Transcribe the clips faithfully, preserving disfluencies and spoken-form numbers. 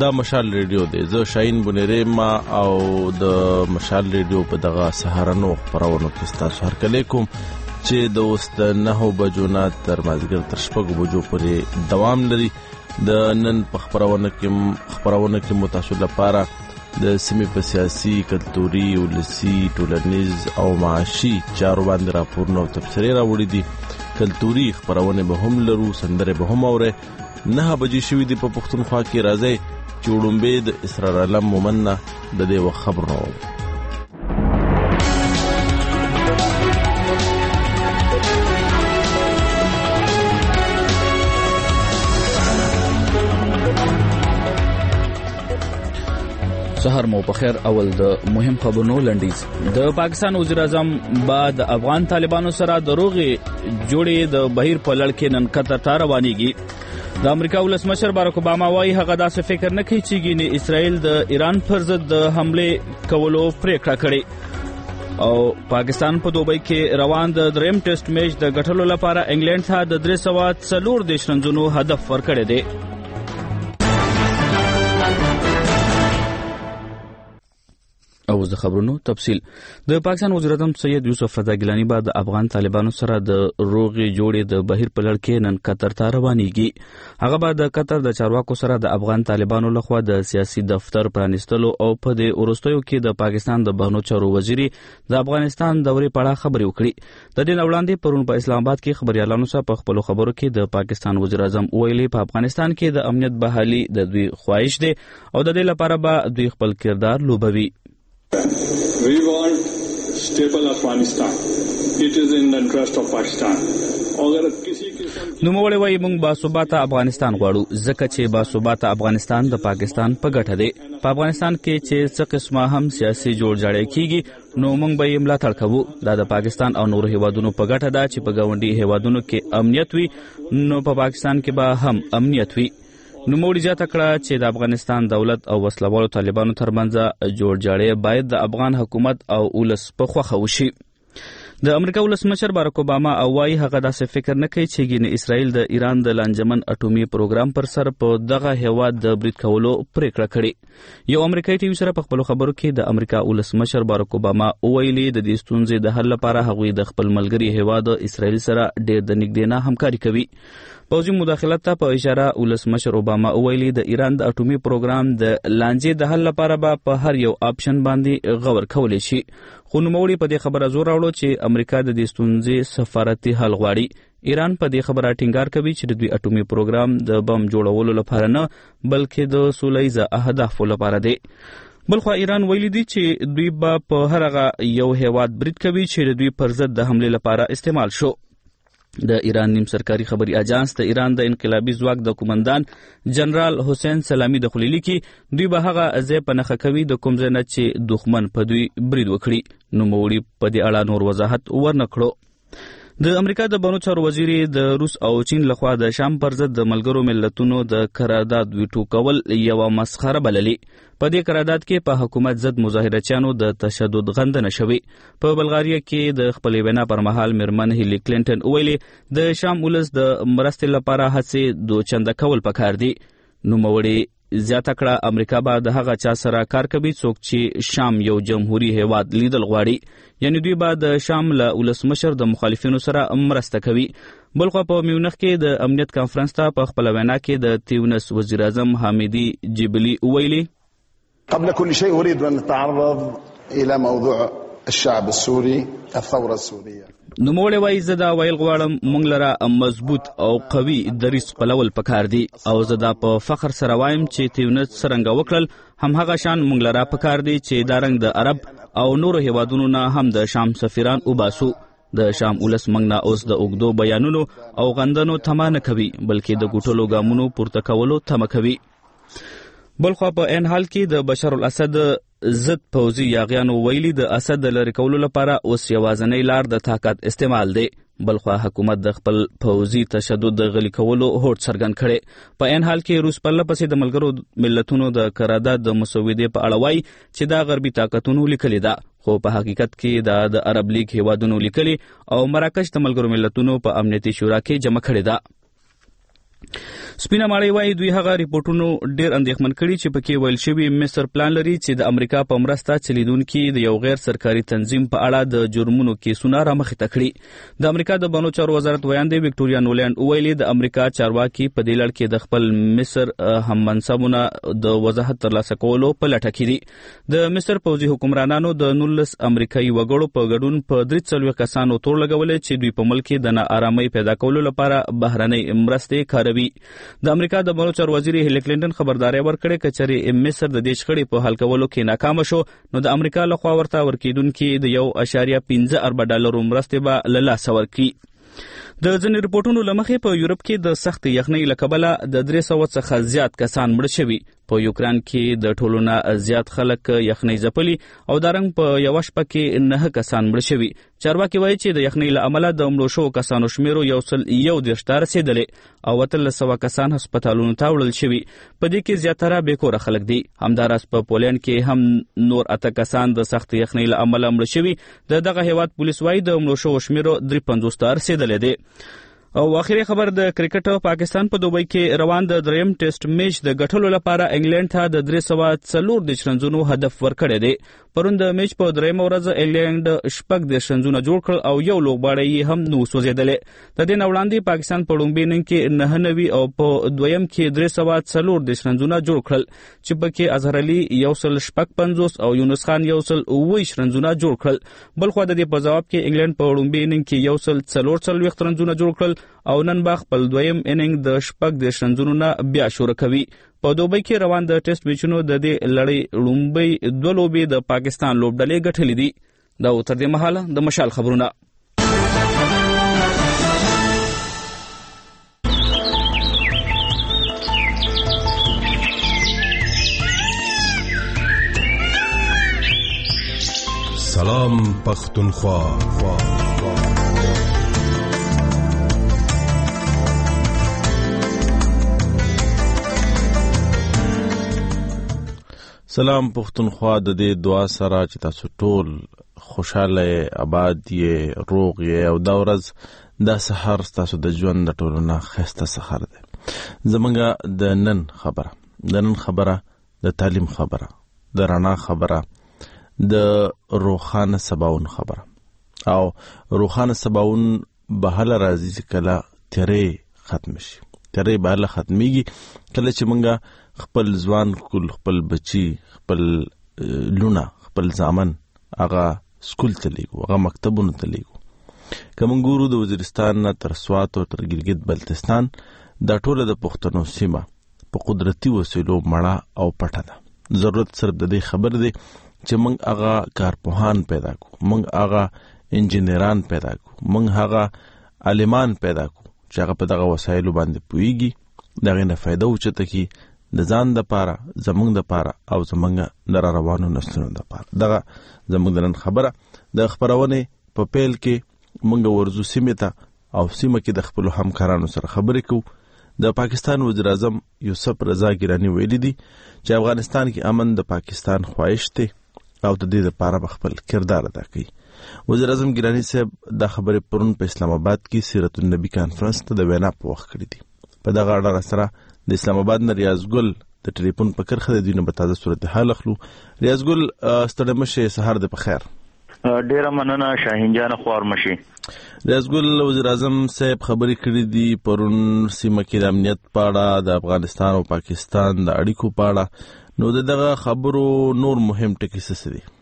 دا مشال ریډیو دی. زه شاهین بنيري ما او د مشال ریډیو په دغه سهارنو خبرونو کې تاسو هر کله کوم چې د اوس د نهو بجو نه تر مازیګر تر شپږو بجو پورې دوام لري. د نن په خبرونه کې خبرونه کې متاسو لپاره د سیمې په سیاسي، کلتوري، ولسی، ټولنیز او معاشي چارو باندې راپورونه او تبصرې راوړي دي. کلتوري خبرونه به هم لرو، سندره به هم اوره. نه بجې شوې دي په پښتونخوا کې. راځي چې وړومبې د اسرار علم مومنه د دې وخت خبرونه وو. سحر مو په خیر. اول د مهم خبرونو لنډیز. د پاکستان وزیر اعظم بعد افغان طالبانو سره د روغې جوړې د بهیر په لړ کې نن قطر ته روانېږي. د امریکا ولسمشر باراک اوباما وايي هغه داسې فکر نه کوي چې ګینه اسرائیل د ایران پر ضد د حمله کولو پریکړه کړې. او پاکستان په دوبۍ کې روان د دریم ټیسټ میچ د ګټلو لپاره انګلند ته د درې سوه څلور دېرش رنونو هدف ورکړی دی. او د خبرونو تفصیل. د پاکستان وزیر اعظم سید یوسف رضا ګیلانی بعد افغان طالبانو سره د روغې جوړې د بهیر په لړ کې نن قطر ته روانېږي. هغه بعد د قطر د چارواکو سره د افغان طالبانو لخوا د سیاسي دفتر پرانیستلو او په دې وروستیو کې د پاکستان د بهرنیو چارو وزیر د افغانستان دورې په اړه خبرې وکړي. د دې وړاندې پرون په اسلام آباد کې خبريالانو سره په خپل خبرو کې د پاکستان وزیر اعظم ویلي په افغانستان کې د امنیت بحالي د دوی خواهش دی او د دې لپاره به دوی خپل کردار لوبوي. We want stable Afghanistan. It is in the interest of Pakistan. اگر کسی قسم نو موږ وایي موږ با ثبات افغانستان غواړو ځکه چې با ثبات افغانستان د پاکستان په ګټه دی. په افغانستان کې چې څه قسمه هم سیاسي جوړجاړی کیږي نو موږ به یې ملاتړ کوو. دا د پاکستان او نورو هیوادونو په ګټه ده چې په ګاونډي هیوادونو کې امنیت وي نو په پاکستان کې به هم امنیت وي. نو موږ زیاته کړه چې د افغانستان دولت او وسلوالو طالبانو ترمنځ جوړجاړی باید د افغان حکومت او ولس په خوښه وشي. د امریکا ولسمشر باراک اوباما وايي هغه داسې فکر نه کوي چې ګینه اسرائیل د ایران د لانجمن اټومي پروګرام پر سر په دغه هیواد د برید کولو پریکړه کړې. یو امریکایي ټي وي سره په خپل خبرو کې د امریکا ولسمشر باراک اوباما ویلي د دې ستونزې د حل لپاره هغوی د خپل ملګری هیواد اسرائیل سره ډېر د نږدې همکاري کوي. پوځي مداخلت ته په اشاره ولسمشر اوباما ویلي د ایران د اټومي پروګرام د لانجې د حل لپاره به په هر یو آپشن باندې غور کولی شي. خو نوموړي په دې خبره زور راوړو چې امریکا د دې ستونزې سفارتي حل غواړي. ایران په دې خبره ټینګار کوي چې د دوی اټومي پروګرام د بم جوړولو لپاره نه بلکې د سولهییزه اهدافو لپاره دی. بلخوا ایران ویلي دي چې دوی به په هر هغه یو هیواد برید کوي چې د دوی پر ضد د حملې لپاره استعمال شو. د ایران نیم سرکاري خبري اجانس د ایران د انقلابي ځواک د قومندان جنرال حسین سلامی د خلیلی کې دوی به هغه ځای په نښه کوي د کوم ځای نه چې دښمن په دوی برید وکړي. نو موړي په دې اړه نور وضاحت ورنکړو. د امریکا د بهرنیو چارو وزیر د روس او چین لخوا د شام پر ضد د ملګرو ملتونو د قرارداد ویټو کول یو مسخره بللي. په دې قرارداد کې په حکومت ضد مظاهرچیانو د تشدد غندنه شوې. په بلغاریا کې د خپلې وینا پر مهال میرمن هیلی کلینټن ویلي د شام ولس د مرستې لپاره هڅې دوچنده کول پکار دي. نو موړي زیاته کړه امریکا به د هغه چا سره کار کوي څوک چې شام یو جمهوریت هیواد لیدل غواړي. یعنی دوی به د شام له ولسمشر د مخالفینو سره مرسته کوي. بلخوا په میونخ کې د امنیت کانفرنس ته په خپل وینا کې د تیونس وزیر اعظم حامدي جبلی ویلي قبل كل شيء اريد ان نتعرض الى موضوع الشعب السوري الثوره السوريه. نو موړی وایي زه دا ویل غواړم موږ لره مضبوط او قوي دریځ خپلول پکار دي او زه دا په فخر سره وایم چې تیونس څرنګه وکړل همهغه شان موږ لره پکار دي چې دا رنګ د عرب او نورو هیوادونو نه هم د شام سفیران وباسو. د شام ولس موږ نه اوس د اوږدو بیانونو او غندنو تمه نه کوي بلکې د ګوټلو ګامونو پورته کولو تمه کوي. بلخوا په ان حال کې د بشار الاسد ضد پوځي یاغیانو ویلي د اسد د لری کولو لپاره اوس یوازینی لار د طاقت استعمال دی. بلخوا حکومت د خپل پوځي تشدد د غلي کولو هوډ څرګند کړي. په ان حال کې روس پرله پسې د ملګرو ملتونو د قرارداد د مسودې په اړه وایي چې دا غربي طاقتونو لیکلي ده خو په حقیقت کې دا د عرب لیگ هیوادونو لیکلي او مراکش د ملګرو ملتونو په امنیتي شورا کې جمع کړي ده. سپینه ماړی وایي دوی هغه ریپورټونو ډیر اندېښمن کړي چې پکې ویل شوي مصر پلان لري چې د امریکا په مرسته چلیدونکي د یو غیر سرکاري تنظیم په اړه د جرمونو کیسونه رامخې ته کړي. د امریکا د بانو چارو وزارت ویاندې وکټوریا نولند وویلي د امریکا چارواکي په دې لړ کې د خپل مصر هم منصبونه د وضاحت ترلاسه کولو په لټه کې دي. د مصر پوځي حکمرانانو د نولس امریکایي وګړو په ګډون په درې څلوېښت کسانو تور لګولې چې دوی په ملک کې د ناارامۍ پیدا کولو لپاره بهرنۍ مرستې کاروي. د امریکا د بانو چارو وزیر هیلي کلینټن خبرداري ورکړې چې چېرې مصر د دې شخړې په حل کولو کې ناکام شو نو د امریکا لخوا ورته ورکیدونکي د یو اشاریه پنځه اربه ډالرو مرستې به له لاسه ورکړي. د ځینې رپورټونو له مخې په یورپ کې د سخت یخنۍ له کبله د درې سوه څخه زیات کسان مړه شوي. په یوکران کې د ټولو نه زیات خلک یخنۍ ځپلي او دارنګ په یوه شپه کې نهه کسان مړه شوي. چارواکي وایي چې د یخنۍ له امله د مړو شوو کسانو شمیرو یو سل یو دېرش ته رسېدلې او اتلس سوه کسان هسپتالونو ته وړل شوي. په دې کې زیاتره بېکوره خلک دي. همداراز په پولینډ کې هم نور اته کسان د سخت یخنۍ له امله مړه شوي. د دغه هیواد پولیس وایي د مړو شوو شمیرو درې پنځوس ته رسېدلی دی. او اخري خبر د کرکټ پاکستان په دوبۍ کې روان د دریم ټیسټ میچ د ګټلو لپاره انګلند ته د درې سوه څلور دېرش رنزونو هدف ورکړی دی. پرون د میچ په درېیمه ورځ انګلند شپږ دېرش رنزونه جوړ کړل او یو لوبغاړی یې هم نه و سوځېدلی. د دې نه وړاندې پاکستان په لومړي اننګ کې نهه نوي او په دویم کې درې سوه څلور دېرش رنزونه جوړ کړل چې پکې اظهر علي یو سل شپږ پنځوس او یونس خان یو سل اوه ویشت رنزونه جوړ کړل. بلخوا د دې په ځواب کې انګلند په لومړي اننګ کې یو سل څلور څلوېښت رنزونه جوړ کړل او نن به خپل دویم اننګ د شپږ دېرش رنزونو نه بیا شروع کوي. په دوبۍ کې روان د ټیسټ میچونو د دې لړۍ لومړۍ دوه لوبې د پاکستان لوبډلې ګټلې دي. دا تر دې مهاله د مشال خبرونه. سلام پختونخوا. سلام پختونخوا. د دې دعا سره چې تاسو ټول خوشاله آباد یې روغ یې او دا ورځ دا سحر تاسو د ژوند د ټولو نه ښایسته سحر دی. زمونږ د نن خبره د نن خبره د تعلیم خبره د رڼا خبره د روښانه سباون خبره او روښانه سباون به هله راځي چې کله تیارې ختم شي. تیارې به هله ختمیږي کله چې مونږ خپل ځوان کول خپل بچی خپل لونه خپل زامن هغه سکول ته لیږو هغه مکتبونو ته لیږو. که موږ ګورو د وزیرستان نه تر سوات او تر ګلګت بلتستان دا ټوله د پښتنو سیمه په قدرتي وسیلو مړه او پټه ده. ضرورت صرف د دې خبر دی چې موږ هغه کارپوهان پیدا کړو، موږ هغه انجینران پیدا کړو، موږ هغه عالمان پیدا کړو چې هغه په دغه وسایلو باندې پوهیږي، د هغې نه فایده اوچته کړي د ځان دپاره زمونږ دپاره او زمونږ د را روانو نسلونو دپاره. دغه زمونږ د نن خبره. د خپرونې په پیل کې مونږ ورځو سیمې ته او سیمه کې د خپلو همکارانو سره خبرې کوو. د پاکستان وزیر اعظم یوسف رضا ګیلاني ویلي دي چې افغانستان کې امن د پاکستان خواهش دی او د دې لپاره به خپل کردار ادا کوي. وزیر اعظم ګیلاني صاحب دا خبرې پرون په اسلام آباد کې سیرت النبی کانفرنس ته د وینا په وخت کړي دي. په دغه اړه سره د اسلام آباد نه ریاض ګل د ټلیفون په کرخه د دینه په تازه صورتحال اخلو. ریاض ګل ستړی مشه، سهار د بخیر. ډیره مننه شاهین جان، خوار مشي. ریاض ګل وزیر اعظم صاحب خبرې کړې دي پرون سیمه کې د امنیت په اړه، د افغانستان او پاکستان د اړیکو په اړه. نو دغه خبرو نور مهم ټکي څه دي؟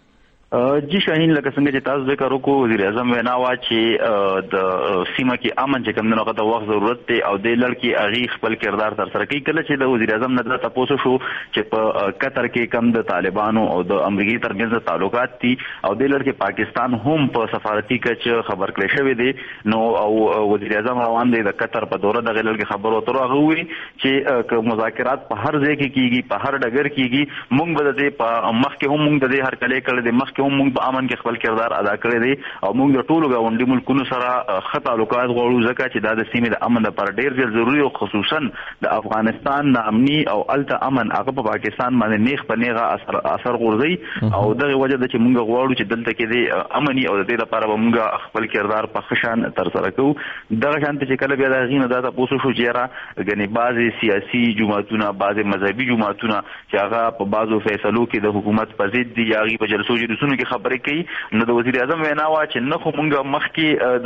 جی شاهین، لکه څنګه چې تاسو ذکر وکړو، وزیر اعظم وینا وا چې د سیمه کې امن چې کوم نه غته وخت ضرورت دی او د لړکی اغي خپل کردار تر سره کوي. کله چې د وزیر اعظم نه تاسو شو چې په قطر کې کم د طالبانو او د امریکای ترمنځ تعلقات دي او د لړکی پاکستان هم په سفارتي کچ خبر کړی شوی دی، نو او وزیر اعظم روان دی د قطر په دوره د لړکی خبرو تر هغه وی چې مذاکرات په هر ځای کې کیږي، په هر ډګر کیږي. موږ به د په مخ کې هم موږ د هر کله کله د مخ کې هم موږ په امن کې خپل کردار ادا کړی دی او موږ د ټولو ګاونډي ملکونو سره ښه تعلقات غواړو ځکه چې دا د سیمې د امن لپاره ډېر ډېر ضروري او خصوصا د افغانستان د امني او الته امن هغه په پاکستان باندې نیغ په نیغه اثر اثر غورځي او دغه وجه د چې موږ غواړو چې دلته کې د امني او د دې لپاره به موږ خپل کردار په ښه شان ترسره کوو. دغه شان چې کله بیا د هغې نه دا تپوس وشو چې یاره ګنې بعضې سیاسي جماعتونه بعضې مذهبي جماعتونه چې هغه په بعضو فیصلو کې د حکومت په ضد دي یا هغې په جلسو جلوسونو کې خبرې کوي نو د وزیر اعظم وینا وه چې نه خو موږ مخکې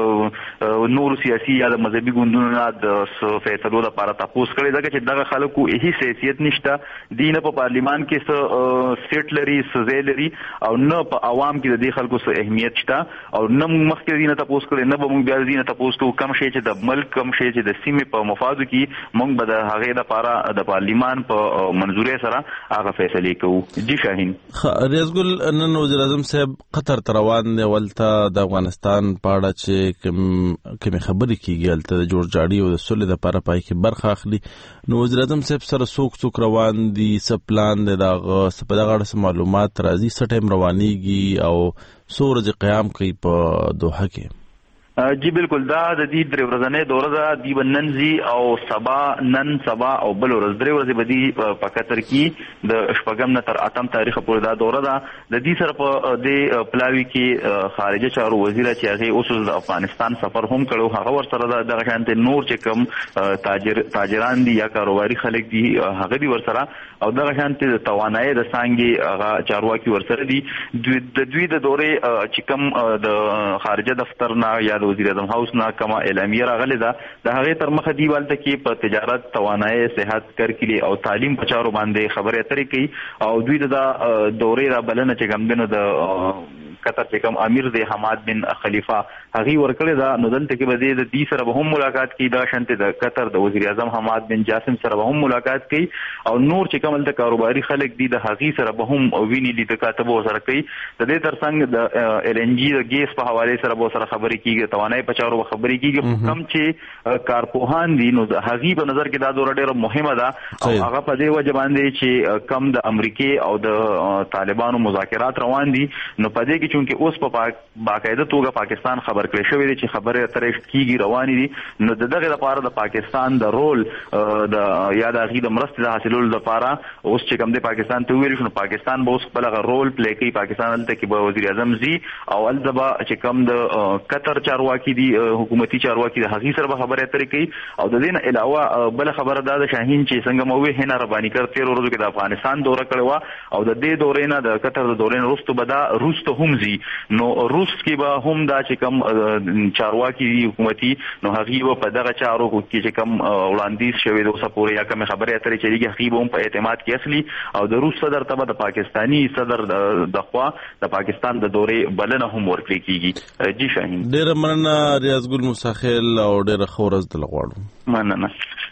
د نورو سیاسي یا د مذهبي ګوندونو نه د فیصلو لپاره تپوس کړی ځکه چې دغه خلکو هیڅ حیثیت نشته دی نه په پارلیمان کې څه سیټ لري څه ځای لري او نه په عوام کې د دې خلکو څه اهمیت شته او نه موږ مخکې دې نه تپوس کړی نه به موږ بیا دې نه تپوس کوو کوم شی چې د ملک کوم شی چې د سیمې په مفادو کې موږ به د هغې دپاره د پارلیمان په منظورۍ سره هغه فیصلې کوو. جی شاهین. ریاض ګل نن وزیر اعظم صاحب قطر ته روان دی ولته د افغانستان په اړه چې کومې خبرې کېږي هلته د جوړجاړي او د سولې دپاره پای کې برخه اخلي نو وزیر اعظم صاحب سره څوک څوک روان دي څه پلان دی د هغه څه په دغه اړه څه معلومات راځي څه ټایم روانېږي او څو ورځې قیام کوي په دوحه کې؟ جی بالکل دا د دې درې ورځنۍ دوره ده دی به نن ځي او سبا نن سبا او بل ورځ درې ورځې به دي په قطر کې د شپږم نه تر اتم تاریخه پورې دا دوره ده. د دې سره په دې پلاوي کې خارجه چارو وزیر چې هغې اوس د افغانستان سفر هم کړو هغه ورسره ده دغه شانتې نور چې کوم تاجر تاجران دي یا کاروباري خلک دي هغه دي ورسره او دغه شانتې د توانایي د څانګې هغه چارواکي ورسره دي. د دوی د دورې چې کوم د خارجه دفتر نه یا وزیر اعظم هاوس نه کومه اعلامیه راغلې ده د هغې تر مخه دي والته کې په تجارت توانایي صحت کرکلي او تعلیم په چارو باندې خبرې اترې کوي او دوی د دورې رابلنه چې کوم دی نو د قطر چې کوم امیر دی حماد بن خلیفه هغې ورکړې ده نو دلته کې به دی د دې سره به هم ملاقات کوي دا شانتې د قطر د وزیر اعظم حماد بن جاسم سره به هم ملاقات کوي او نور چې کوم هلته کاروباري خلک دي د هغې سره به هم ویني لیده کاته به ورسره کوي. د دې تر څنګ د ایل ان جي د ګیس په حوالې سره به ورسره خبرې کېږي توانایي په چارو به خبرې کېږي کوم چې کارپوهان دي نو د هغې په نظر کې دا دوره ډېره مهمه ده او هغه په دې وجه باندې چې کم د امریکې او د طالبانو مذاکرات روان دي نو په دې کې چونکې اوس په باقاعده توګه پاکستان خبر کړی شوی دی چې خبرې اترې کېږي روانې دي نو د دغې لپاره د پاکستان د رول د یا د هغې د مرستې د حاصلولو لپاره اوس چې کوم دی پاکستان ته وویل شو نو پاکستان به اوس خپل هغه رول پلی کوي. پاکستان هلته کې به وزیر اعظم ځي او هلته به چې کوم د قطر چارواکي دي حکومتي چارواکي د هغې سره به خبرې اترې کوي او د دې نه علاوه بله خبره دا د شاهین چې څنګه مو وویل هنا ربانیکر تېرو ورځو کې د افغانستان دوره کړې وه او د دې دورې نه د قطر د دورې نه وروسته به دا روس ته هم ځي نو روس کې به هم دا چې کوم چارواکي دي حکومتي نو هغې به په دغه چارو کې چې کوم وړاندیز شوی د اوسه پورې یا کومې خبرې اترې چلېږي هغې به هم په اعتماد کې اخلي او د روس صدر ته به د پاکستاني صدر د خوا د پاکستان د دورې بلنه هم ورکړې کېږي. جی شاهین. ډېره مننه ریاض ګل موساخیل او ډېره ښه ورځ دله غواړو. مننه.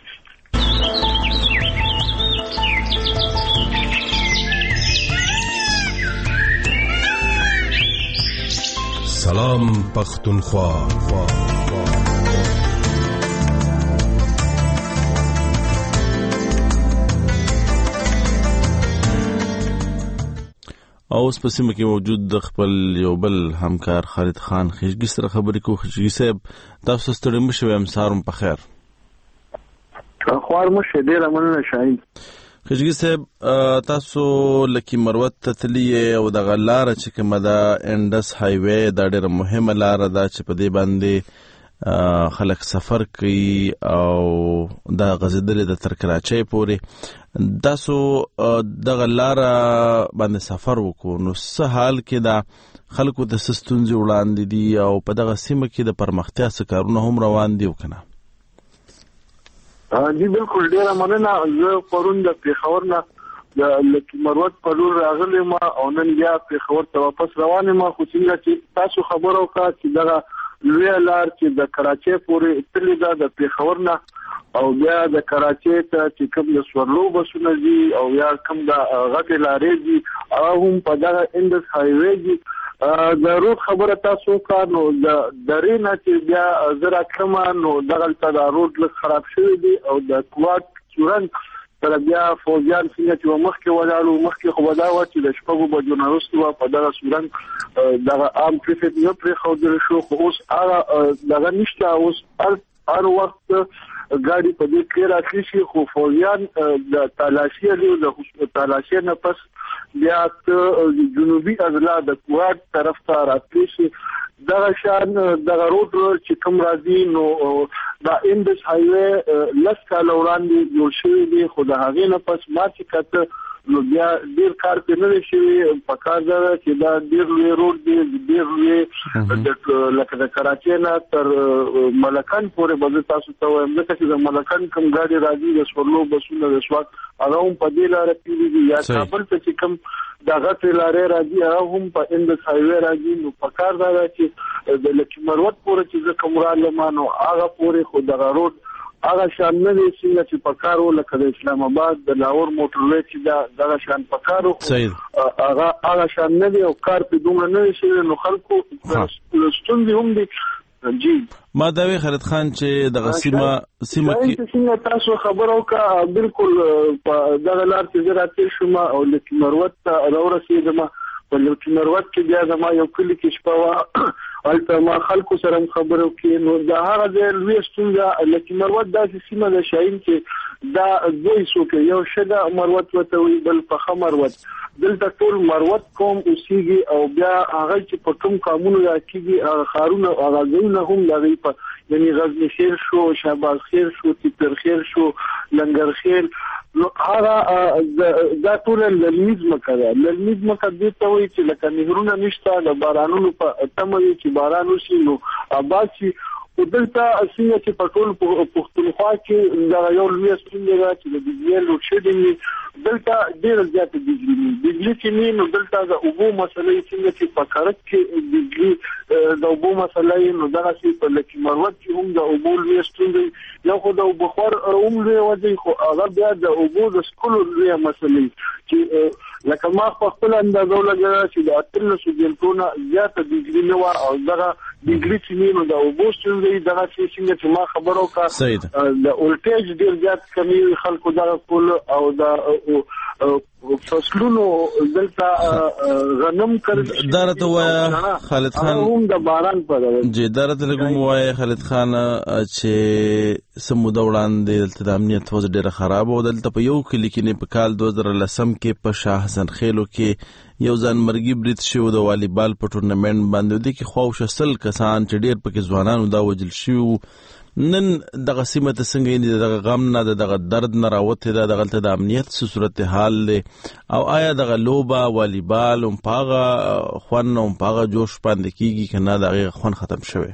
سلام پختونخوا. او اوس په سیمه کې موجود د خپل یو بل همکار خالد خان خشګي سره خبرې کوو. خشګي صاحب تاسو ستړي مه شوئ امسار مو په خیر. خوار مو شه ډېره مننه شاهین. خشګي صاحب تاسو لکي مروت ته تللي او دغه لاره چې کومه ده انډس هایوې دا ډېره مهمه لاره ده چې په دې باندې خلک سفر کوي او دا غځېدلې ده تر کراچۍ پورې. تاسو دغه لاره باندې سفر وکړو نو څه حال کې دا خلکو ته څه ستونزې وړاندې دي او په دغه سیمه کې د پرمختیا څه کارونه هم روان دي او که نه؟ جی بالکل ډېره مننه. زه پرون د پېښور نه د لکي مروت په لور راغلی یم او نن بیا پېښور ته واپس روان یم خو څنګه چې تاسو خبره وکړه چې دغه لویه لار چې د کراچۍ پورې تللې ده د پېښور نه او بیا د کراچۍ ته چې کوم د سورلو بسونه ځي او یا کوم د غټې لارې ځي هغه هم په دغه انډس هایوې ځي. د روډ خبره تاسو وکړه نو د درې نه چې بیا زه راتلمه نو دغلته دا روډ لږ خراب شوی دی او د کوواټ چورن تر بیا فوجان څنګه چې مخکې ولاړو مخکې خو دا و چې د شپږو بجو نه وروسته په دغه صورت دغه عام ټریفیک نه پرې ښودل شو، خو اوس هغه دغه نشته. اوس هر وخت ګاډي په دې کې راځي شي، خو فوجان د تالاشي له د تالاشي نه پس بیا جنوبي اضلاع د کوهات طرف ته راتلی شي. دغه شان دغه روډ چې کوم راځي نو دا انډس هایوي لس کاله وړاندې جوړ شوی دی، خو د هغې نه پس ما چې کته نو بیا ډیر کار پرې نه شوی. پکار ده چې دا ډیر لوی روډ دی، ډیر لوی لکه د کراچۍ نه تر ملکان پورې به تاسو ته وایم، ځکه چې د ملکان کوم ګاډي راځي د سورلو بسونه د سوات هغه هم په دې لاره تېرېږي، یا کابل ته چې کوم دغه لارې راځي هغه هم په انډس هایوي راځي. نو پکار ده چې د لکي مروت پورې چې زه کوم رالم نو هغه پورې خو دغه روډ هغه شان نه دی څنګه چې پکارو لکه د اسلام آباد د لاهور موټروي چې دا دغه شان پکارو هغه هغه شان نه دی او کار په دومره نه شي. نو خلکو ستونزې هم دي. جی ما دا وی خالد خان چې دغه سیمه سیمه کې څنګه تاسو خبرو کا بالکل په دغه لار کې زراعتي شوم او لکه مروت راورسېدم. په لکه مروت کې بیا زما یو کلی کې شپه وا البته ما خلکو سره خبرو کې نو دا هغه د لوی ستونزه لکه مروت د سیمه د شاهین کې دا دوی سو کې یو شګه مروت وته وی بل په مروت دلته ټول مروت قوم اوسېږي او بیا هغه چې په کوم قانونو راکېږي خارونه هغه ځایونه هم لري، په یعنی غزنی خیر شو، شهباز خیر شو، تیپر خیر شو، لنګر خیر، نو هغه دا ټول للمیز مکه ده. للمیز مکه دې ته وایي چې لکه نهرونه نشته، د بارانونو په تمه چې باران وشي نو آباد شي. او دلته څنګه چې په ټول پښتونخوا کې دا یو لوی ستونزه ده چې د بجلی لوډ شیډینګ دلته ډېر زیات بجلی دی. بجلی چې نه نو دلته د اوبو مسلې څنګه چې په کارت کې بجلی د اوبو مسلې نو دغه چې په لکه مروت کې هم د اوبو لوی ستونزه یو خو د بخار هم لوی وځي، خو هغه بیا د اوبو د سکولو لوی مسلې چې لکه ما په خپل اندازو لګا چې د اتلسو جنټونه زیاته بجلی نه و او دغه بجلی چې نو د اوبو ستونزه دغه چې څنګه چې ما خبرو کا د ولټیج ډیر زیات کمی خلکو دغه کول او د فصلونو دلته غنم کړ. درته وایا خالد خان هم د باران پر جی درته لګم وایا خالد خان چې سموده وړاندې دلته د امنیت وضع ډیره خراب او دلته په یو کلی کې نه په کال دوه زره لسم کې په شاه حسن خیلو کې یو ځان مرګي برید شو د والیبال په ټورنمنت باندې د کې خو شسل کسان چې ډیر پکې ځوانانو دا وجل شو. نن دغه سیمه ته څنګه نه دغه غم نه دغه درد نه راوته دا دغه د امنیت صورت حال له او آیا دغه لوبا والیبال هم پاغه خوان هم پاغه جوش باندې کیږي کنه دغه خوان ختم شوه؟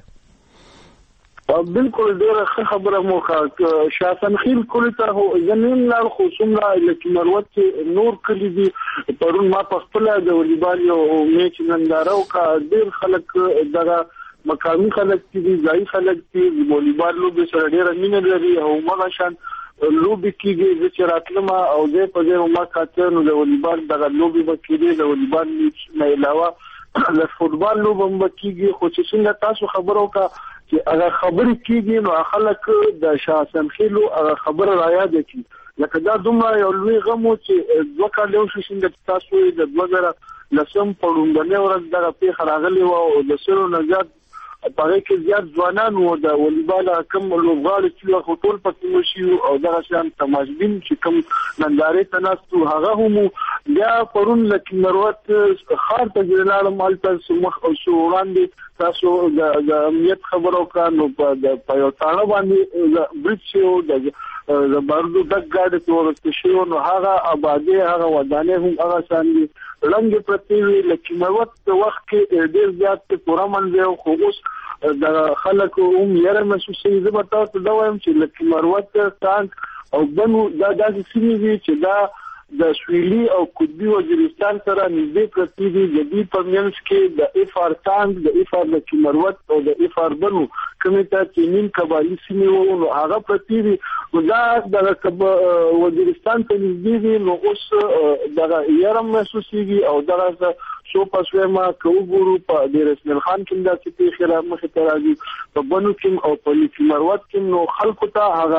بالکل ډیره خبره مو ښه شاسن خیل کول ته زمين لار خصوصا لکه مروت کې نور کلی دي. پرون ما په خپل د والیبال یو میچ نندارو کا ډیر خلک دغه مقامی خلک دي، ځای خلک دي، والیبال لوبي سره ډیره مینه لري او مغه شان لوبي کېږي چې راتلم او زه په دې ما کاته نو د والیبال دغه لوبي وکړي د والیبال نه علاوه د فوتبال لوب هم کېږي. خو چې څنګه تاسو خبرو کا چې هغه خبرې کېږي نو خلک د شاسن خېلو هغه خبره را یاد کړي لکه دا دومره یو لوی غمو چې دوه کال یو شي څنګه تاسو د دوه زره لسم په لومړنۍ ورځ دغه پیښه راغلې وه او د سلو نه زیات په هغې کې زیات ځوانان وو د والیبال کوم لوبغاړي چې خو ټول پکې وشي او دغه شیان تماشبین چې کوم نندارې ته ناست وو هغه هم بیا پرون لکه مروت ښار ته چې لاړم هلته مخ او شو وړاندې تاسو د امنیت خبرو کا نو په یو تاڼه باندې برج شو د د بارودو ډک ګاډي ته ورسته شو نو هغه آبادي هغه ودانې هم هغه شان دي رنګ پرتی وی لکه مروت وخت کې ډیر زیات پورا منځ خو اوس د خلکو هم یره محسوسې زه به تاسو دا وایم چې لکه مروت ټانک او بنو دا داسې سیمې دي چې دا د سویلي او قطبي وزیرستان سره نږدې پرتی دي. د دې په منځ کې د اف آر ټانک د اف آر لکه مروت او د اف آر بنو کومه ته چې نیم قبایلی سیمې وو نو هغه پرتی دي دا د وزیرستان ته نږدې دي نو اوس دغه یره محسوسېږي او دغه شو پسوه ما کو ګورو په د رسول خان کې د چې خیره مخه ترازی په بنو کې او په لکه مروت کې نو خلکو ته هغه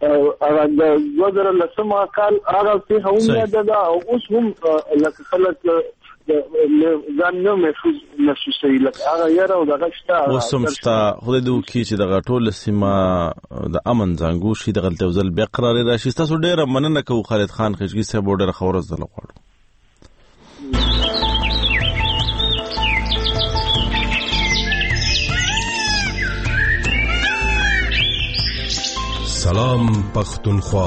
هغه د دوه زره لسم کال هغه په هومه ده او اوس هم لکه خلک ځان نه محفوظ محسوسوي لکه هغه یاره او دغه شته اوس هم شته خدای دې وکړي چې دغه ټوله سیمه د امن زنګو شي دغلته یو ځل بیا قرارې راشي. ستاسو ډېره مننه کوو خالد خان خشګي صاحب، ډېره ښه ورځ درله غواړو. سلام پختونخوا.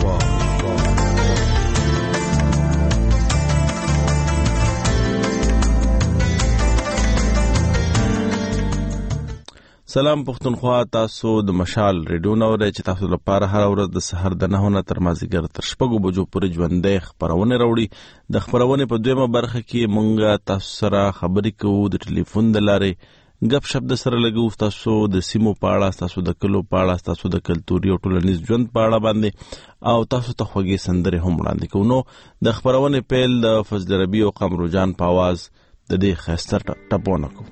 سلام پختونخوا، تاسو د مشال ریډیو نو رې چې تاسو لپاره هر ورځ د سحر د نهونه تر مازیګر تر شپږو بجو پورې ژوندې خبرونه راوړي. د خبرونه په دویمه برخه کې مونږه تاسو سره خبرې کوو د ټلیفون د لارې، غپ شپ د سره لګو، تاسو د سیمو په اړه، تاسو د کلو په اړه، تاسو د کلتوري او ټولنیز ژوند په اړه باندې او تاسو ته خوږې سندرې هم وړاندې کوو. نو د خبرونه پیل د فضل ربی او قمر جان په आवाज د دې خسته ټپونه کو.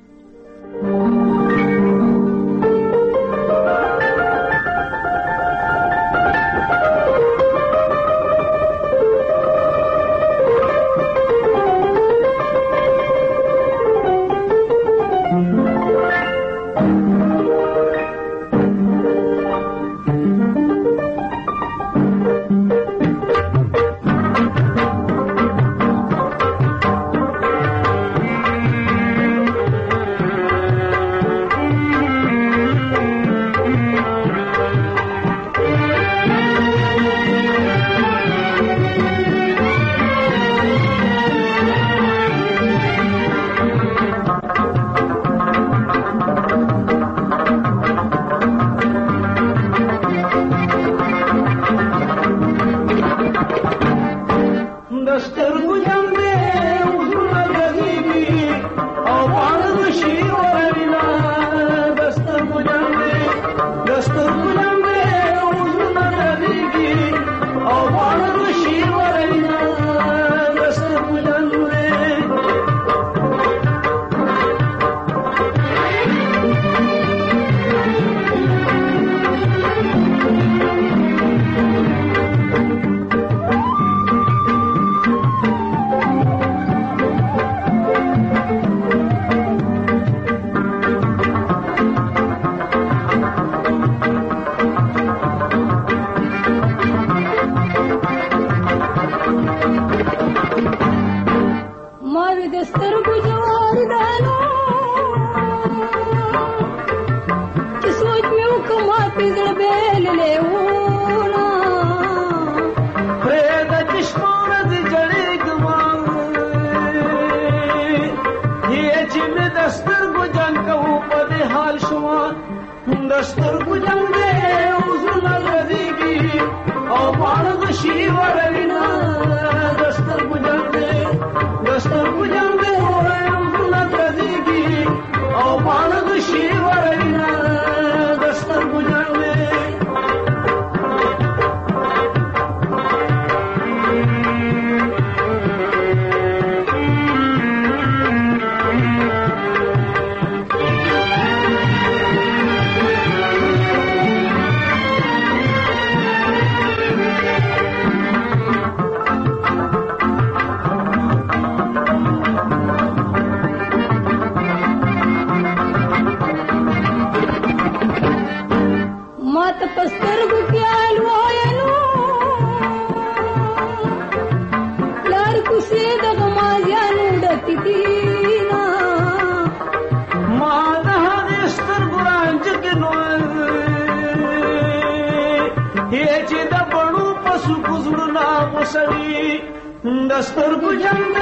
دستور کو جنگ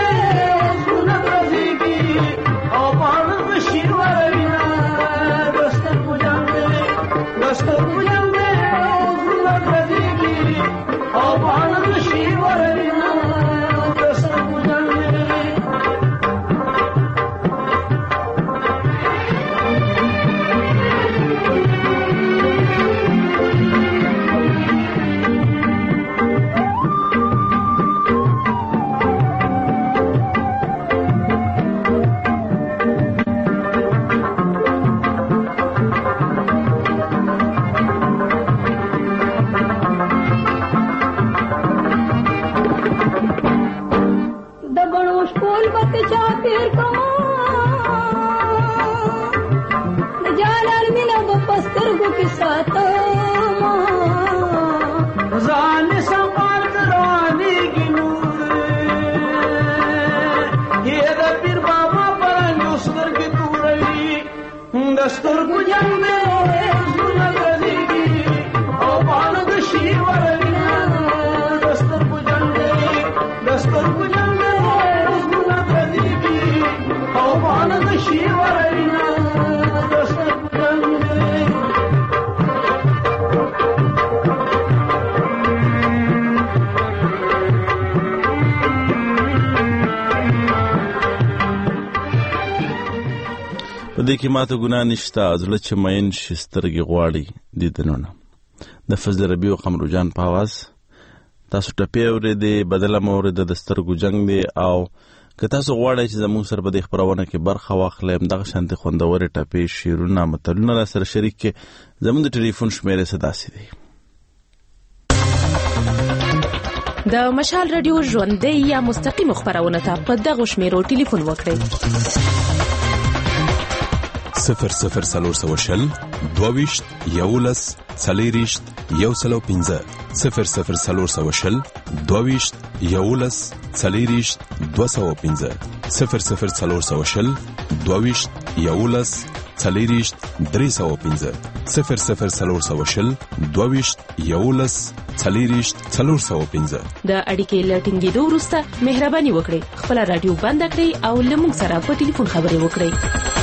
سنت رزیگی او پان شیرورینا دستور کو جنگ دستور کو جنگ سنت رزیگی او پان شیرورینا دستور کو جنگ سترګو کې ساتما ځان سمار درانېږي نور یې د پیر بابا پرنجو سترګې توروي د سترګو جنګ دی زړونه ګرځېږي او پاڼه د شي وروینه د سترګو جنګ دی د سترګو جنګ دی زړونه ګرځېږي او پاڼه د شي وروینه د سترګو جنګ دی په دې کې ماته ګناه نشته زړه چې مین شي سترګې غواړي دیدنونه د فضل ربیع او قمر جان په اواز تاسو ټپې اورېدې بدله مو اورېده د سترګو جنګ دی او که تاسو غواړئ چې زموږ سره په دې خپرونه کې برخه واخلئ همدغه شانتې خوندورې ټپې شعرونه متلونه را سره شریک کړئ زموږ د ټلیفون شمیرې څه داسې دی د مشال رادیو ژوندۍ یا مستقیم خپرونه ته په دغه شمیرو ټلیفون وکړئ صفر صفر سلور سوه شل دوه یولس څلېرویشت یو سل او پنځه صفر صفر سلور سوه شل دوه یولس څلېرویشت دوه سوه پنځه صفر صفر سلور سوه شل دوه یولس څلېرویشت درې سوه پنځه صفر صفر سلور سوه شل دوه یولس څلېرویشت څلور سوه پنځه د اړیکې له ټینګېدو وروسته مهرباني وکړئ خپله راډیو بنده کړئ او له موږ سره په ټلیفون خبرې وکړئ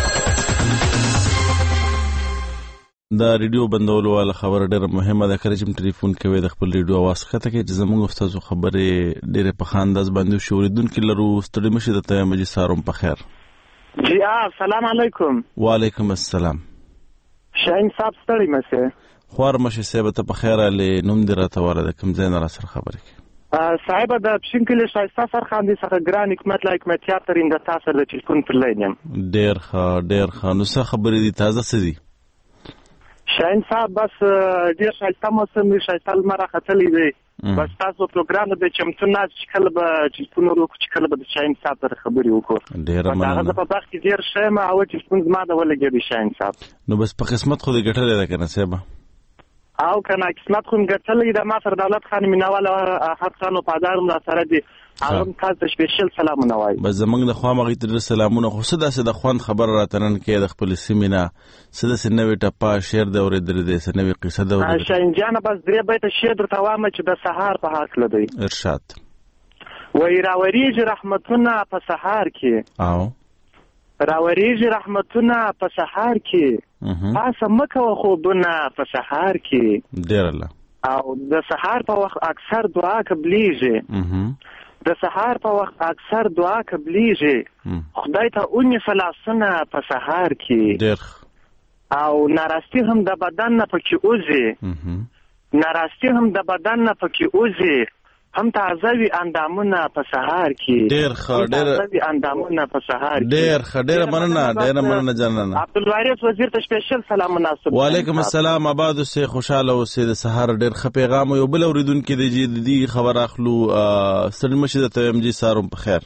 دا ریډیو بندولو والا خبره ډېره مهمه ده کله چې ټلیفون کوي د خپل ریډیو اواز ښکته کړئ چې زموږ استادو خبرې ډېرې په ښه انداز باندې وشي اورېدونکي لرو ستړي مه شئ درته وایم جي سهار په خیر جی السلام علیکم وعلیکم السلام شاهین صاحب ستړي مه شئ خوار مه شئ صاحبه ته په خیر هلې نوم دې راته واره د کوم ځای نه را سره خبرې کوي صاحبه د پښین کلي ښایسته سرخاندې څخه ګران حکمت لا حکمتیار ترین د تا سره د ټلیفون پر لاین یم ډېر ښه ډېر ښه نو څه خبرې دي تازه څه دي شاهین صاحب بس ډېر ښایسته موسم دی ښایسته لمر راختلی دی بس تاسو پروګرام د چمتو ناست چې کله به ټلیفون ور وکړو چې کله به د شاهین صاحب سره خبرې وکړو ډېره مننه هغه زه په بخت کې ډېر ښه یم هغه ټلیفون زما د ولګېدی شاهین صاحب نو بس په قسمت خو دې ګټلې ده که نه صاحبه او که نه قسمت خو مې ګټلی ده ما سره دولت خان مینهوال هر خان وفادار هم را سره دي هغه هم تاسو ته سپېشل سلامونه وایي بس زموږ د خوا هم هغوی ته ډېر سلامونه خو څه داسې د خوند خبره راته نن کوې د خپلې سیمې نه څه داسې نوې ټپه شعر دې اورېدلی دی څه نوې قصه دې اورېدلې شاهین جانه بس درې بیته شعر درته وایم چې د سهار په هکله دی ارشاد وایي راورېږي رحمتونه په سهار کې او راورېږي رحمتونه په سهار کې پاسه مه کوه خوبونه په سهار کې ډېره الله او د سهار په وخت اکثر دعا قبلیږي د سهار په وخت اکثر دعا قبلیږي خدای ته ونیسه لاسونه په سهار کې ډېر او ناراستی هم د بدن نه پکې وځي ناراستی هم د بدن نه پکې وځي هم تازه وي اندامونه په سهار کې ډېر ښه ډېر تازه وي اندامونه په سهار کې ډېر ښه ډېره مننه ډېره مننه جانانه عبدالوارث وزیر ته سپېشل سلامونه وعلیکم السلام آباد اوسئ خوشحاله اوسئ د سهار ډېر ښه پیغام یو بل اورېدونکي دی چې د دې خبر اخلو ستړي مه شئ درته وایم جي سهار په خیر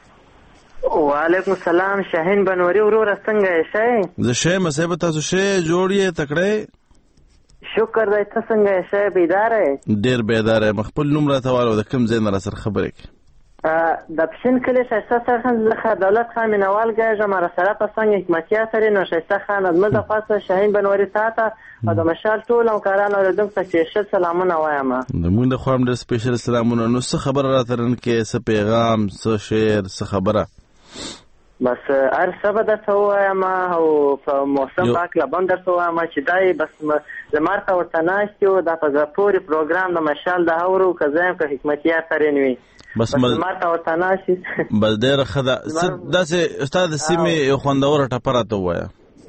وعلیکم السلام شاهین بنوري وروره څنګه یې ښه زه ښه یم صاحبه تاسو ښه جوړ یې تکړه شکر دی ته څنګه یې ښه بیداره یې ډېر بیداره یم خپل نوم راته وایه د کوم ځای نه را سره خبرې کوې د پښین کلي ښایسته سرخند څخه دولت خان مینهوال ګرځم را سره په څنګ حکمتیار سره نو ښایسته خان زموږ د پاسه شاهین بنوري تا ته او د مشال ټول همکاران اورېدونکو ته سپېشل سلامونه وایم زموږ د خوا هم ډېر سپېشل سلامونه نو څه خبره راته نن کې څه پیغام څه شعر څه خبره بس هر څه به درته ووایم او په موسم په هکله به هم درته ووایم چې دا یې بس لمر ته ورته ناست یو دا په زړه پورې پروګرام د مشال د هورو که زه یم که حکمتیار ترې نه وي بس لمر ته ورته ناست یي بس ډېره ښه ده داسې ستا د سیمې یو خوندوره ټپه راته ووایه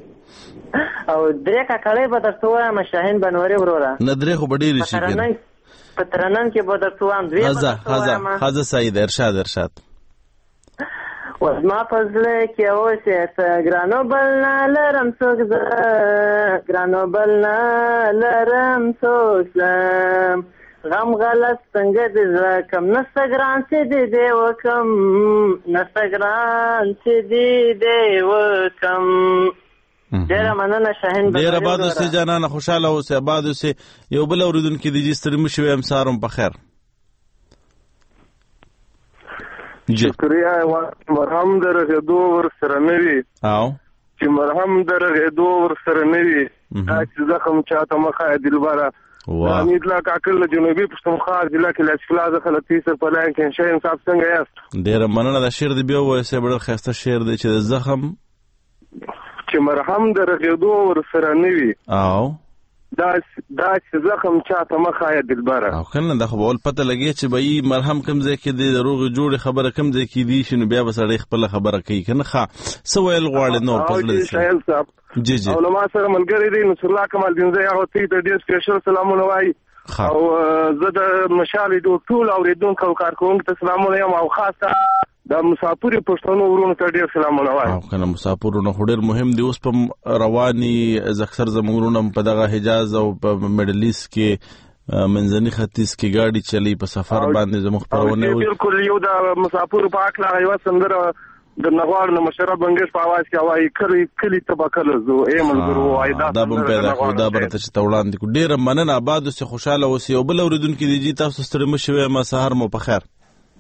او درې کاکړۍ به درته ووایم شاهین بنوري وروره نه درې خو به ډېرې شي په ترنم کې به درته ووایم دوې به درته ووایم ښځه صحیح ده ارشاد ارشاد وزما په زړه کې اوسې ته ګرانو بل نه لرم څوک زه ګرانو بل نه لرم څوک زه غم غلط څنګه دې زړه کم نسته ګران چې دې دې وکم نسته ګران چې دې دې وکم ډیره مننه شاهین. ډیر آباد اوسې جانانه، خوشاله اوسې، آباد اوسې. یو بل اوریدونکي دی چې ستړي مه شوئ، هم سهار هم په خیر. شکریه. مرهم د رغېدو ورسره نه وي او چې مرهم د رغېدو ورسره نه وي، دا چې زخم چاته مخه دلبره. حمید الله کاکل جنوبي پښتونخوا ضلع کې لاسفلا د خلک سر په لاین کې شاهین صاحب څنګه یاست؟ ډیره مننه. دا شعر دی بیا وایي صاحب، ډېر ښایسته شعر دی چې د زخم چې مرهم د رغېدو ورسره نه وي او دا دا چې زخم چاته مخه دلبره. او کنه دا خو به ول پته لګي چې به یې مرهم کوم ځای کې دی، د روغې جوړې خبره کوم ځای کې دی، شنو بیا به سړی خپله خبره کوي که نه. ښه څه ویل غواړې نور په زړه دې؟ شاهین صاحب جی جی او له ما سره ملګری دی نصر الله کمال دینزی، هغه ته د ډېر سپیشل سلامونه وایي. او زه د مشال ټول اورېدونکو او کارکوونکو ته سلامونه یم، او خاصه د مسافرو پښتنو ورونو ته ډېر سلامونه وایم. او کنه مسافرونو خو ډېر مهم دي، اوس په رواني اکثر زموږ ورونه په دغه حجاز او په میډل ایسټ کې منځني ختیځ کې ګاډي چلی په سفر باندې زموږ خپرونه وي. بالکل یو د مسافرو په اړه یوه سندره د نغواړو نه مشرف بنګش په اواز کې وایي کلی کلی تبکل زو اے ملګرو وایي دا دا به پیدا کو دا برته چې توړاندې کو. ډېر مننه، آباد اوسې، خوشاله اوسې. او بل اوریدونکي دی جی تاسو ستړي مه شوئ، ما سهار مو په خیر.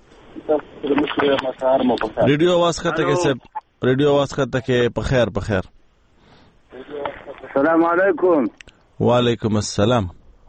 ریډیو آواز خطه کې صاحب، ریډیو آواز خطه کې په خیر په خیر. السلام علیکم. وعلیکم السلام.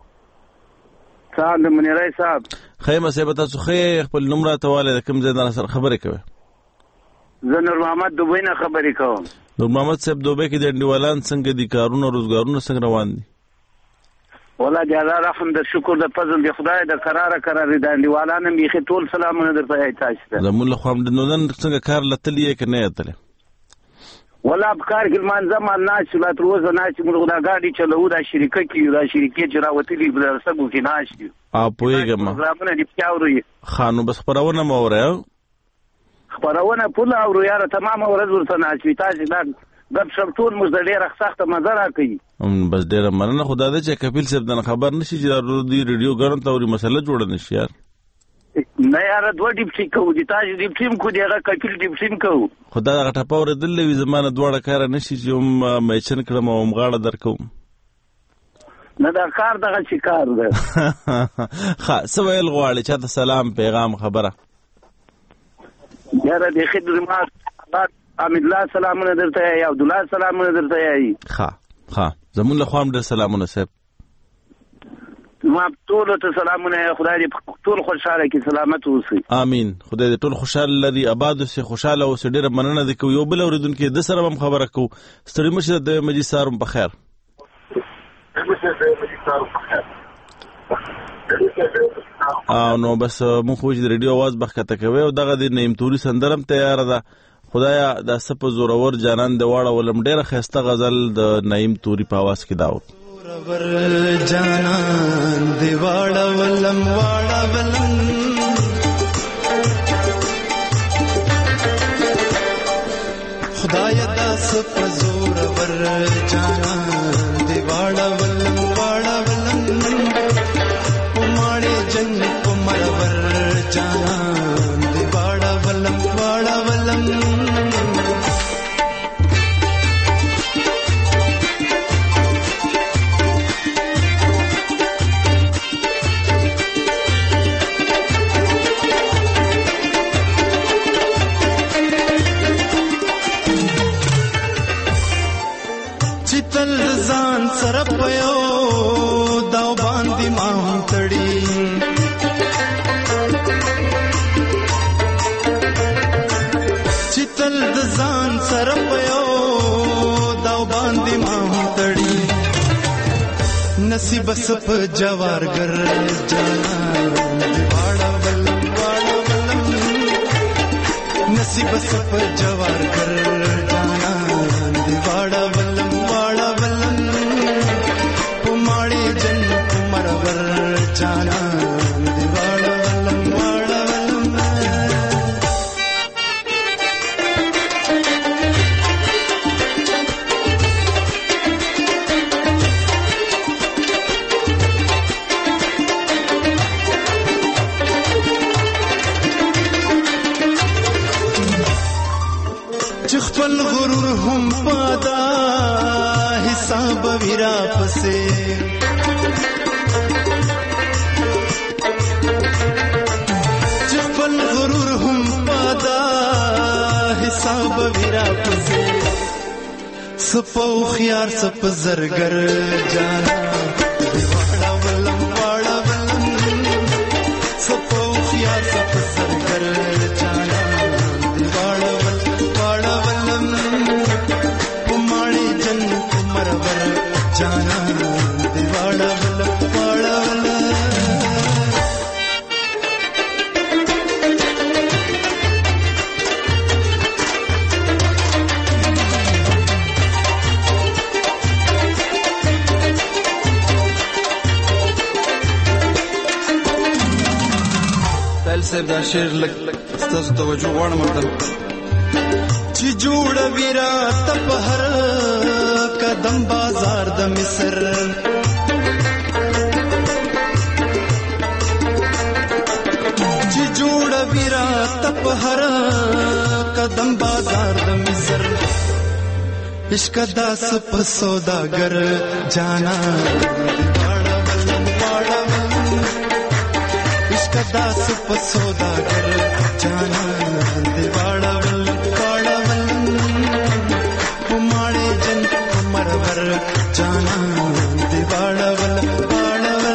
صاحب منیرای صاحب خیمه صاحب تاسو خې خپل نمبر ته والي د کوم ځای نه سره خبرې کوي؟ زه نور محمد دوبۍ نه خبرې کوم. نور محمد صاحب دوبۍ کې د انډیوالان څنګه دي، کارونه روزګارونه څنګه روان دي؟ والله د الله رحم د شکر د فضل د خدای د قراره قرار د انډیوالانو بیخي ټول سلامونه درته وایم تاسو ته. زموږ له خوا د نن څنګه کار لتلی یې که نه یتلی؟ والله په کار کې لمانځه مال ناست لا تر اوسه ناست موږ دا ګاډي چلوو، دا شریکه کې دا شریکې چې راوتلي په سږو کې ناست یو. او پوهېږم پروګرامونه دې پکې اورئ. ښه نو بس خپرونه مه اورئ؟ خپرونه پوله اورو یاره، تمامه ورځ ورته ناست وي. تاسې دا ګپ شپ ټول موږ د ډېره سخته مزه راکوي. بس ډېره مننه. خو دا ده چې کفیل صاحب دنه خبر نه شي چې دا دې ریډیو ګرم ته اوري مسله جوړه نه شي یار. نه یاره دوه ډیپټي کوو دي، تاسې ډیپټي هم کوو دي، هغه کفیل ډیپټي هم کوو. خو دا هغه ټپه اورېدلی وي زما نه دواړه کاره نه شي چې هم میچن کړم او هم غاړه در کوم. نه دا کار دغه چې کار ده. ښه څه ویل غواړې؟ چاته سلام پیغام خبره؟ یاره د خدمات حمید الله سلامونه درته یایي، عبدالله سلامونه درته یایي. ښه ښه زمونږ له خوا هم ډېر سلامونه صاحب. ما ټولو ته سلامونه یایي، خدای دې ټول خوشحاله کړي، سلامت اوسئ. امین. خدای دې ټول خوشحاله لري، آباد اوسئ، خوشحاله اوسئ. ډېره مننه دې کوو. یو بل اورېدونکي ده سره هم خبره کوو. ستړي مه شئ، د مجید سهار هم په خیر. او نو بس مونږ خو چې د ریډیو آواز بښکته کوئ او دغه د نعیم توري سندره هم تیاره ده. خدایا دا څه په زورور جانان د واړولم. ډېره ښایسته غزل د نعیم توري په آواز کې دا و. زورور جانان د واړولم واړولم خدایا دا څه په زورور جانان د واړولم واړولم پماړې جن پمرور جانان د واړولم واړولم سره پيو دا باندې ما تړي چتل د ځان سره پيو دا باندې ما تړي نصیب سپ جوارګر جانا واړه ولم واړه ولم نصیب سپ جوارګر جانا واړه ولم واړه جانا دیواړه ولم واړه ولم چې خپل ویرا پسې چې خپل غرور هم پادا حساب ویرا پسې سپو خيار سپ زرګر جانا دیواړه ولم واړه ولم سپو خيار سپ زرګر جانا دیواړه ولم واړه ولم پماړي جن مرور جانا دیواړه ولم واړه ولم صاحب دا شعر لګ ستاسو توجه غواړم ورته چې جوړ ویرا تپ هر قدم بازار د مصر چې جوړ ویرا تپ هر قدم بازار د مصر عشق داس په سوداګر جانا कदा सुप सौदागर जाना दिवाड़ा वल वाड़ा वल कुमारे जन कुमरवर जाना दिवाड़ा वल वाड़ा वल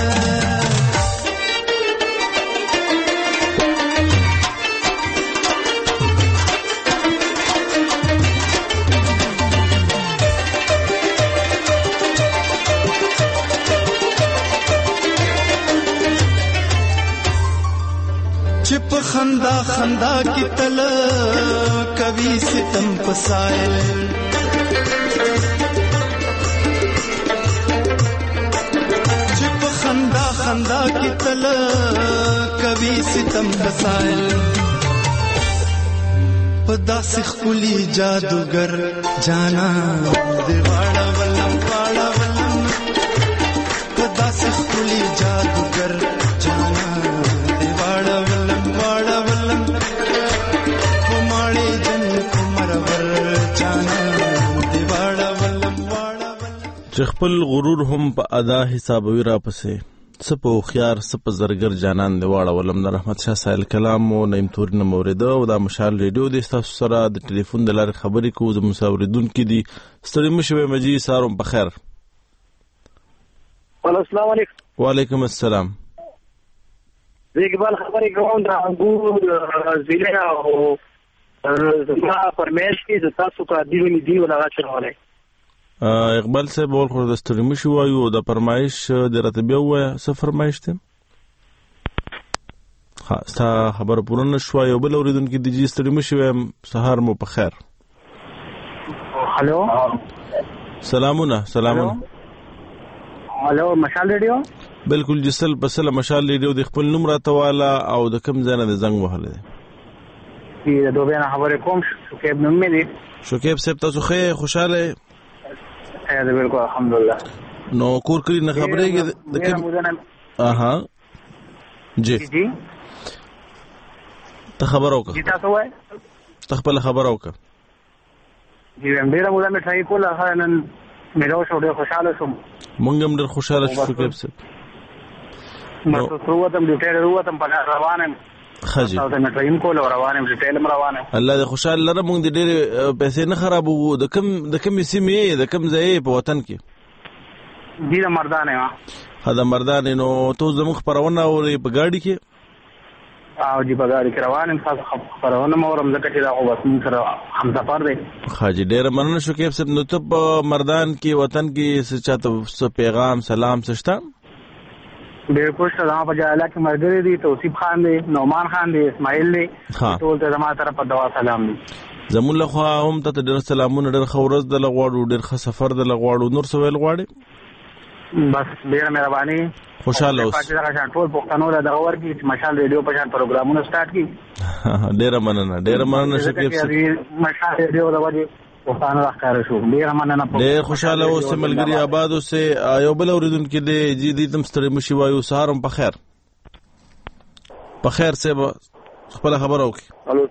چپ خندا خندا کی تل کبھی ستم پسائل چپ خندا خندا کی تل کبھی ستم پسائل پدا سخلی جادوگر جانا دیواڑا ولم واڑا ولم پدا سخلی جادوگر جانا دیواڑا ولم واڑا ولم کماڑی جن کمرور جانا دیواڑا ولم واڑا ولم چې خپل غرور هم په ادا حسابوي را پسې سپو خيار سپ زرګر جانان دی واړه ولم د رحمت شاه سایل کلام او نیم تورن مورید او د مشال ریډیو د تاسو سره د ټلیفون د لارې خبرې کوو د مساوریدونکو دي ستړي مشوي مجي ساروم په خیر. السلام علیکم. وعلیکم السلام. اقبال خبرې کوم د انګور ضلع او زما فرمایش کې د تاسو کا دیونی دی ولا غاښولای اقبال صاحب ول خو د ستړي مشي وایو د فرمایش د راتبه وای څه فرمایش ته ها ستا خبر پوره نشو یو بل اوریدونکو د جی ستړي مشي سهار مو په خیر. هالو سلامونه سلامونه. هالو مشال ریډیو بالکل جسل بسل مشال ریډیو د خپل نوم راتواله او د کم ځنه د زنګ وهله دی د دوه نه خبرې کوم شکیب نوم مې دی. شکیب صاحب تاسو خې خوشاله ایا بالکل الحمدلله. نو کور کړی نه خبرې د کوم اها جی جی ته خبر وکړه جی تاسو وای ته خپل خبر وکړه جی هم ډیره موږ مې ټای کوله نن مې راو شو ډیر خوشاله شوم. مونږ هم ډیر خوشاله شو شکیب صاحب. نو تاسو وته د ټیر وته په روانم خجی تاسو ته ټایم کول روانم چې ټیلم روانم الله دې خوشاله لره مونږ دې ډېر پیسې نه خرابو د کم د کم سیمې د کم ځای په وطن کې دې مردانه ها دا مردانه نو ته زموږ خبرونه اورې په ګاډي کې او دې په ګاډي کې روانم تاسو خبرونه مورم ځکه چې دا خو بس موږ سره هم سفر دی. خاجي ډېر مننه شو کې صاحب. نو ته په مردان کې وطن کې څه چاته پیغام سلام سشتا ډېر خوش ته زما په جاله کې مرګري دي توصیف خان دی نومان خان دی اسماعیل دی ټول ته زما طرف په دعا سلام دي. زمون له خو هم ته ډېر سلامونه ډېر خورز د لغواړو ډېر ښه سفر د لغواړو نور څه ویل غواړي بس ډېر مهرباني خوشاله اوس پاتې راځه ټول پښتنو له دغه ورګي چې مشال ریډیو په شان پروګرامونه سٹارټ کړي. ډېر مننه ډېر مننه شکیب صاحب. مشال ریډیو د وجه پښتانه راخاره شو ډېر مننه. ډېر خوشاله اوس ملګری آباد اوس یو بل اوریدونکو دې جی دې تم ستړي مشي وایو سهارم په خیر. په خیر صاحب خپل خبر وکي. الو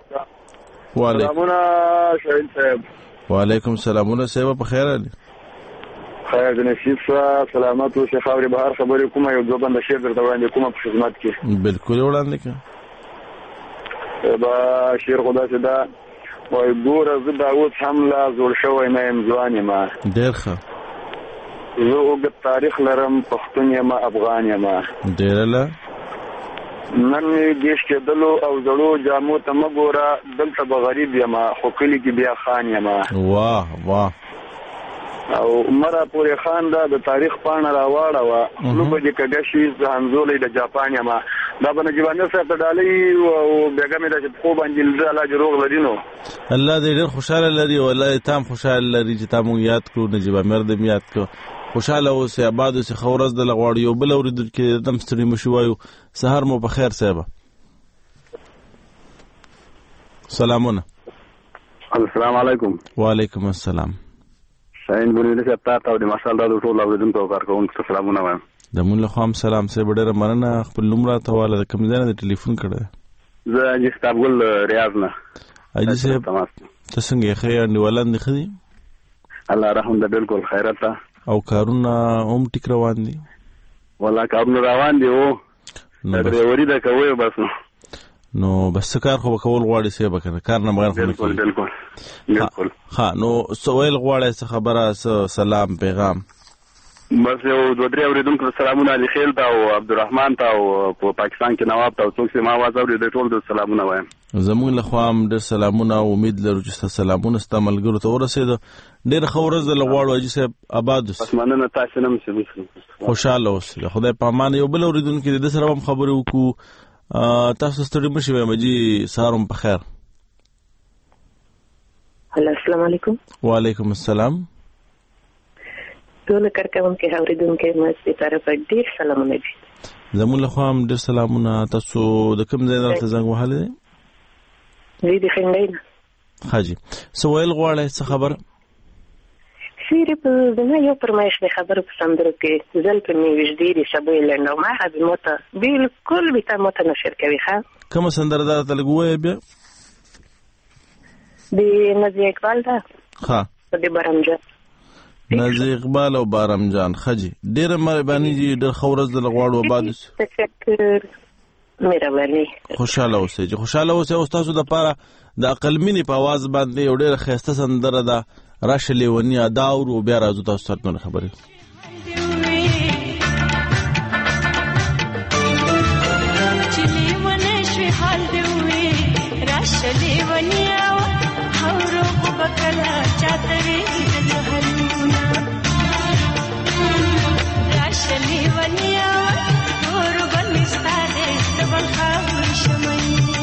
وعلیکم سلامونه شاهین صاحب. وعلیکم سلامونه صاحب په خیر علي. خیر د نصیب سره سلامت اوسې خاورې بهر خبرې کومه یو دوه بنده شعر درته وړاندې کومه په خدمت کې. بالکل وړاندې کړه. به شعر خو داسې ده وایي ګوره زه دا اوس هم لا زوړ شوی نه یم ځوان یم. ډېر ښه. زه اوږد تاریخ لرم پښتون یم افغان یم. ډېره له نن مې دیش کېدلو او زړو جامو ته مه ګوره دلته به غریب یم خو کلي کې بیا خان یم. واه واه. او عمره پورې خان دا د تاریخ پاڼه راواړوه نو به دې کږه شي زه همزولی د جاپان یم. دا به نجیب امیر صاحب ته ډالۍ او بېګا مې داسې پښو باندې لیده الله دې روغ لري. نو الله دې ډېر خوشحاله لري او الله دې تام خوشحاله لري چې تا مونږ یاد کړو. نجیب امیر دې یاد کړو. خوشحاله اوسئ آباد اوسئ ښه ورځ دله غواړو. یو بل اورېدونکي دم ستړي مه شي وایو سهار مو په خیر صاحبه. سلامونه. السلام علیکم. وعلیکم السلام. شاهین بنیری صاحب تا ته او د ماشال دا ټول اورېدونکو او کارکوونکو ته سلامونه وایم. د مونږ له خوا هم سلام صاحب ډېره مننه. خپل نوم راته واله د کوم ځای نه د ټلیفون کړی؟ زه حاجي ستابګل ریاض نه. حاجي صاحب ته څنګه یې ښه یې انډیوالان دې ښه دي؟ الله رحم ده بالکل خیرت ده. او کارونه هم ټیک روان دي؟ والله کارونه روان دي او ډریوري ده کوي بس. نو نو بس څه کار خو به کول غواړي صاحب که نه کار نه بغیر خو نه بالکل بالکل بالکل. ښه نو څه ویل غواړئ څه خبره څه سلام پیغام؟ بس یو دوه درې اورېدونکو ته سلامونه علي خیل ته او عبدالرحمن ته او په پاکستان کې نواب ته او څوک چې ما آواز اوري د ټول د سلامونه وایم. زموږ له خوا هم ډېر سلامونه او امید لرو چې ستا سلامونه ستا ملګرو ته ورسېده. ډېره ښه ورځ درله غواړو حاجي صاحب. آباد اوسئ. بس مننه تاسې نه مې خوشحاله اوسئ. د خدای په امان. یو بل اورېدونکي د ده سره هم خبرې وکړو. تاسو ستړي مه شئ وایم حاجي سهار مو په خیر. هلو السلام علیکم. وعلیکم السلام. ټول کارکوونکي اورېدونکي مې ستا طرفه ډېر سلامونه دي. زموږ له خوا هم ډېر سلامونه. تاسو د کوم ځای نه راته زنګ وهلی دی؟ زه د خنډۍ نه. ښه جي څه ویل غواړئ څه خبره؟ صرف زما یو فرمایش د خبرو په سندرو کې زلفې مې وژدې دي سبو یې لنډ او ما حبیب موته بالکل بېتا موته نشر کوي. ښه کومه سندره ده راته لږ ووایه بیا؟ د نظیر اقبال ده. ښه د بارم جان. نظیر اقبال او بارم جان. ښه جي ډېره مهرباني جي. ډېر ښه ورځ درله غواړو. آباد اوسئ. تشکر مهرباني. خوشحاله اوسئ جي خوشحاله اوسئ. او ستاسو دپاره د عقلمینې په اواز باندې یو ډېره ښایسته سندره ده راشه لیونیه دا اورو بیا راځو تاسو سره نورې خبرې. چې لیونه شوې حال دې وې راشه لیونیه هورو خو به کله چاته وې د زهرونه راشه لیونیه هورو به مې ستا دی د بل خاورې شمه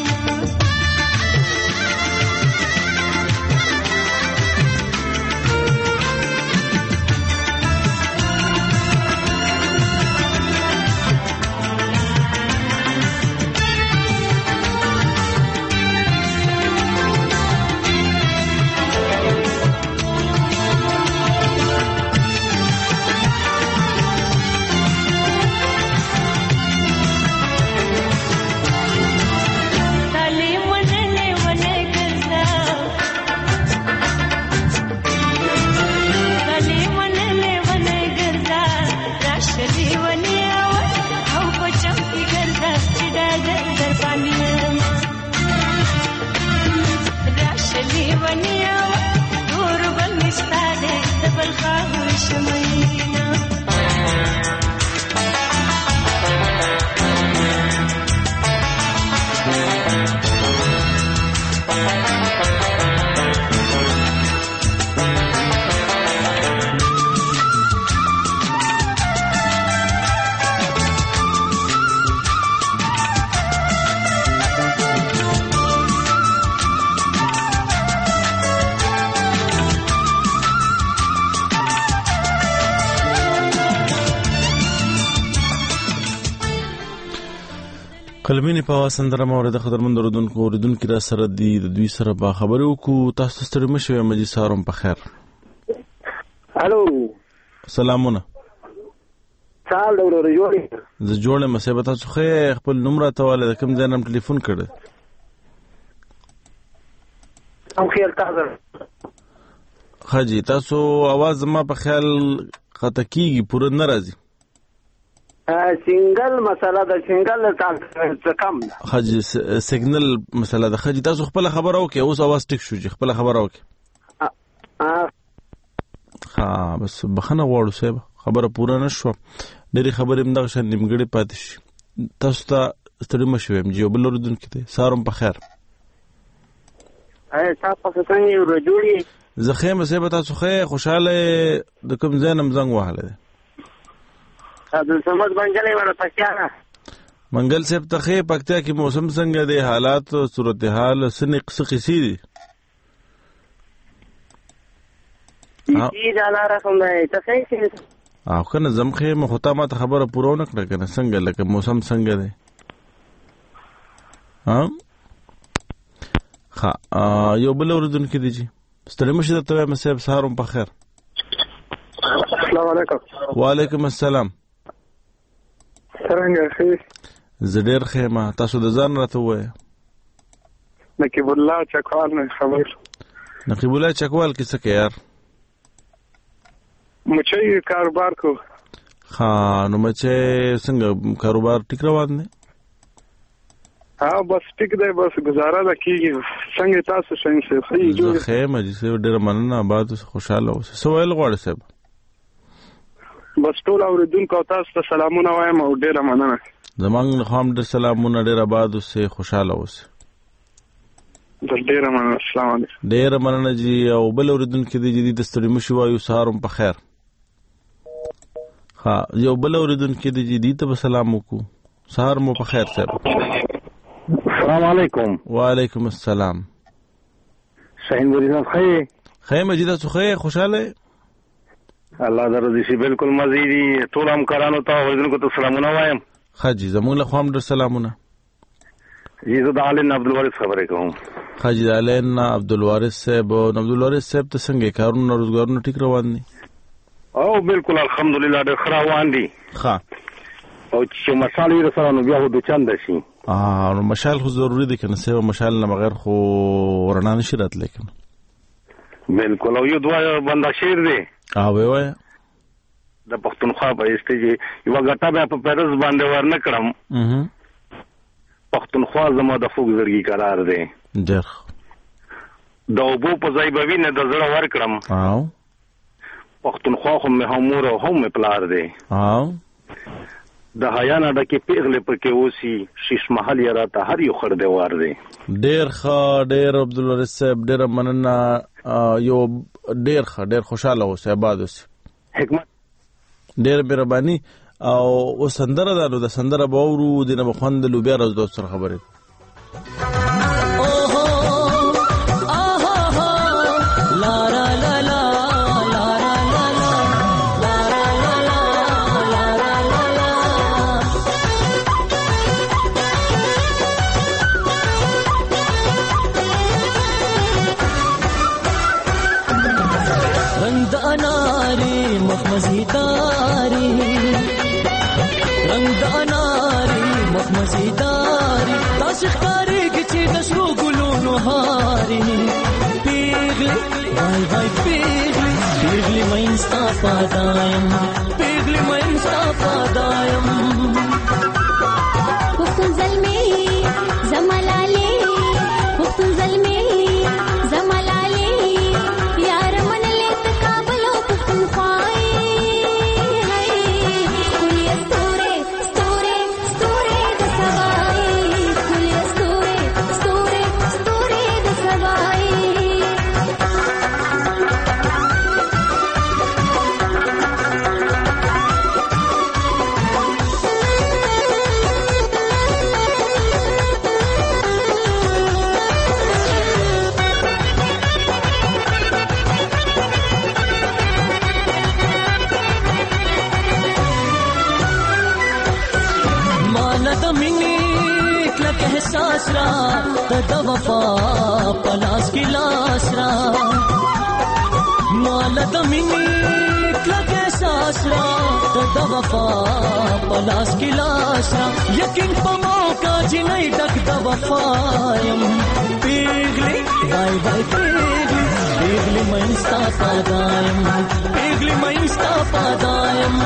کلمینې په اواز سندره مو اورېده. قدرمند اورېدونکو اورېدونکي را سره دي د دوی سره به خبرې وکړو. تاسو ستړي مه شئ مجید سهار مو په خیر. الو سلامونه. سهار د ورور جوړې زه جوړ یم صاحب. تاسو ښه خپل نوم راته واله د کوم ځای نه م ټلیفون کړی؟ هم خیال تازه. ښه جي تاسو اواز زما په خیال خطا کیږي پوره نه راځي سنگل مسله د سنگل څه کم ده حاجی سیګنل مسله ده حاجی تاسو خپل خبره وکي اوس اواز ټیک شو چې خپل خبره وکي ها بس بخنه غواړو صاحب خبره پوره نشو ډېری خبرې مدغه شان نیمګړې پاتې شي تاسو ته ستړي مشوم چې بل اردن کې سارم په خیر اې تاسو څنګه یو رجوړي زخه مې به تاسو خې خوشاله د کوم ځای نم زنګ وهاله عبد الصمد منګل ور پکیا منګل صاحب ته پکتیا کې موسم څنګه دی حالات او صورتحال سنې قصې دي دې دا لاره کوم دی ته څنګه او کنه زمخه مخته ما ته خبره پوره نه کړه کنه څنګه لکه موسم څنګه دی ها ها یو بل اردن کې دی چې ستړي مشه ته مې صاحب سهارم په خیر السلام علیکم وعلیکم السلام څنګه ښه زډیر خیمه تاسو د ځان راته وایي نقیب الله چکوال نه خبر نقیب الله چکوال کې څه کې یار مچي کاروبار کو ها نو مچي څنګه کاروبار ټیک روان دی ها بس ټیک دی بس گزاره ده کیږي څنګه تاسو څنګه ښه جوړ خیمه چې ډیر مننه بعد خوشاله اوسه سوال غواړم صاحب بس ټول اوریدونکو تاسو ته سلامونه وایم او ډیر مننه زمونږ خام ډیر سلامونه ډیر آباد اوسه خوشاله اوسه ډیر مننه السلام علیکم ډیر مننه جی او بل اوریدونکو دی جدي د ستړي مشي وایو سهارم په خیر ها یو بل اوریدونکو دی جدي ته سلام وکړو سهار مو په خیر صاحب السلام علیکم وعلیکم السلام شاهین ورینه خیر خیر مجید تاسو خیر خوشاله الله درو شي بالکل مزيدي ټول همکارانو ته اوریدونکو ته سلامونه وایم خاجي زموږ له خوام در سلامونه زه د علین عبدالوارث خبرې کوم خاجي د علین عبدالوارث صاحب او عبدالوارث صاحب ته څنګه کارونه روزګارونه ټیک روان دي او بالکل الحمدلله ډېر ښه روان دي ښه او چې مشال یې سره نو بیا هو د چند شي اه نو مشال خو ضروري دي کنه سیو مشال نه بغیر خو ورنا نشي راتلی کنه بالکل او یو دوه بندا شیر دی اه وای وای د پښتونخوا په استیجی یو غټه به په پیرز باندې ورنه کړم اه پښتونخوا زموږ د فوق زړګي قرار دی ډېر د اوبو په ځای به وینه د زړه ور کړم او پښتونخوا خو مې همور او هم پلار دی او د حیانا ډکه پیغله پکې اوسي شیش محل یې راته هر یو خړ دی وار دی ډېر ښه ډېر عبدالوارث صاحب ډېر مننه یو ډېر ښه ډېر خوشاله اوسه آباد اوسه حکمت ډېر مهرباني او سندره ده نو د سندره به اورو د نه بخوند لوبیا راز دوست سره خبرې مزیداری رنگ د اناري مخ مزیداری تاسو ښکاري چې د شرو ګلونو هاري پیغلی وای وای پیغلی پیغلی مې ستا پادایم پیغلی مې ستا پادایم پختون زلمي زملاله پختون زلمي زملاله یار من لیت کابل پختون خوای ساسرا د وفا پلاس کی لاسرا مال د مینې کله ساسرا د وفا پلاس کی لاسرا یقین په موقع چې نه ډک د وفایم پیغلی وای وای پیغلی پیغلی مې ستا پادایم پیغلی پیغلی مینستا پادایم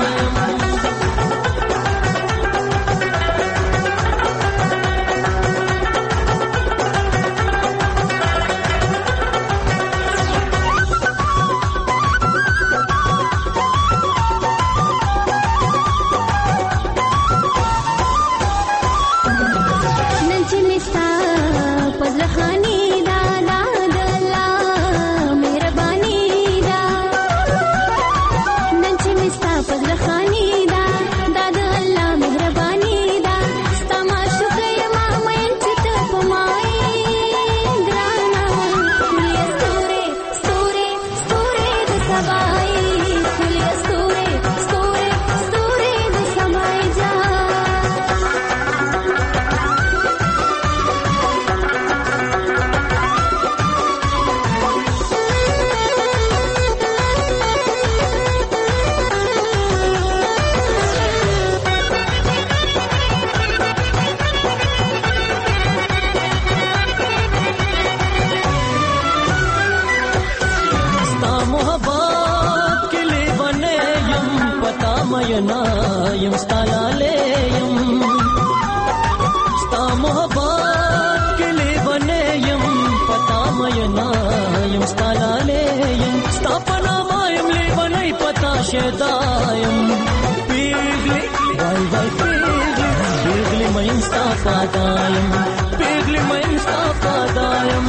یم ستالاله یم ستا محبت کلی بنه یم پتا مینا یم ستالاله یم ستا پناما یم لی بنه پتا شدایم پیغلی وای وای پیغلی پیغلی میم ستا پادایم پیغلی میم ستا پادایم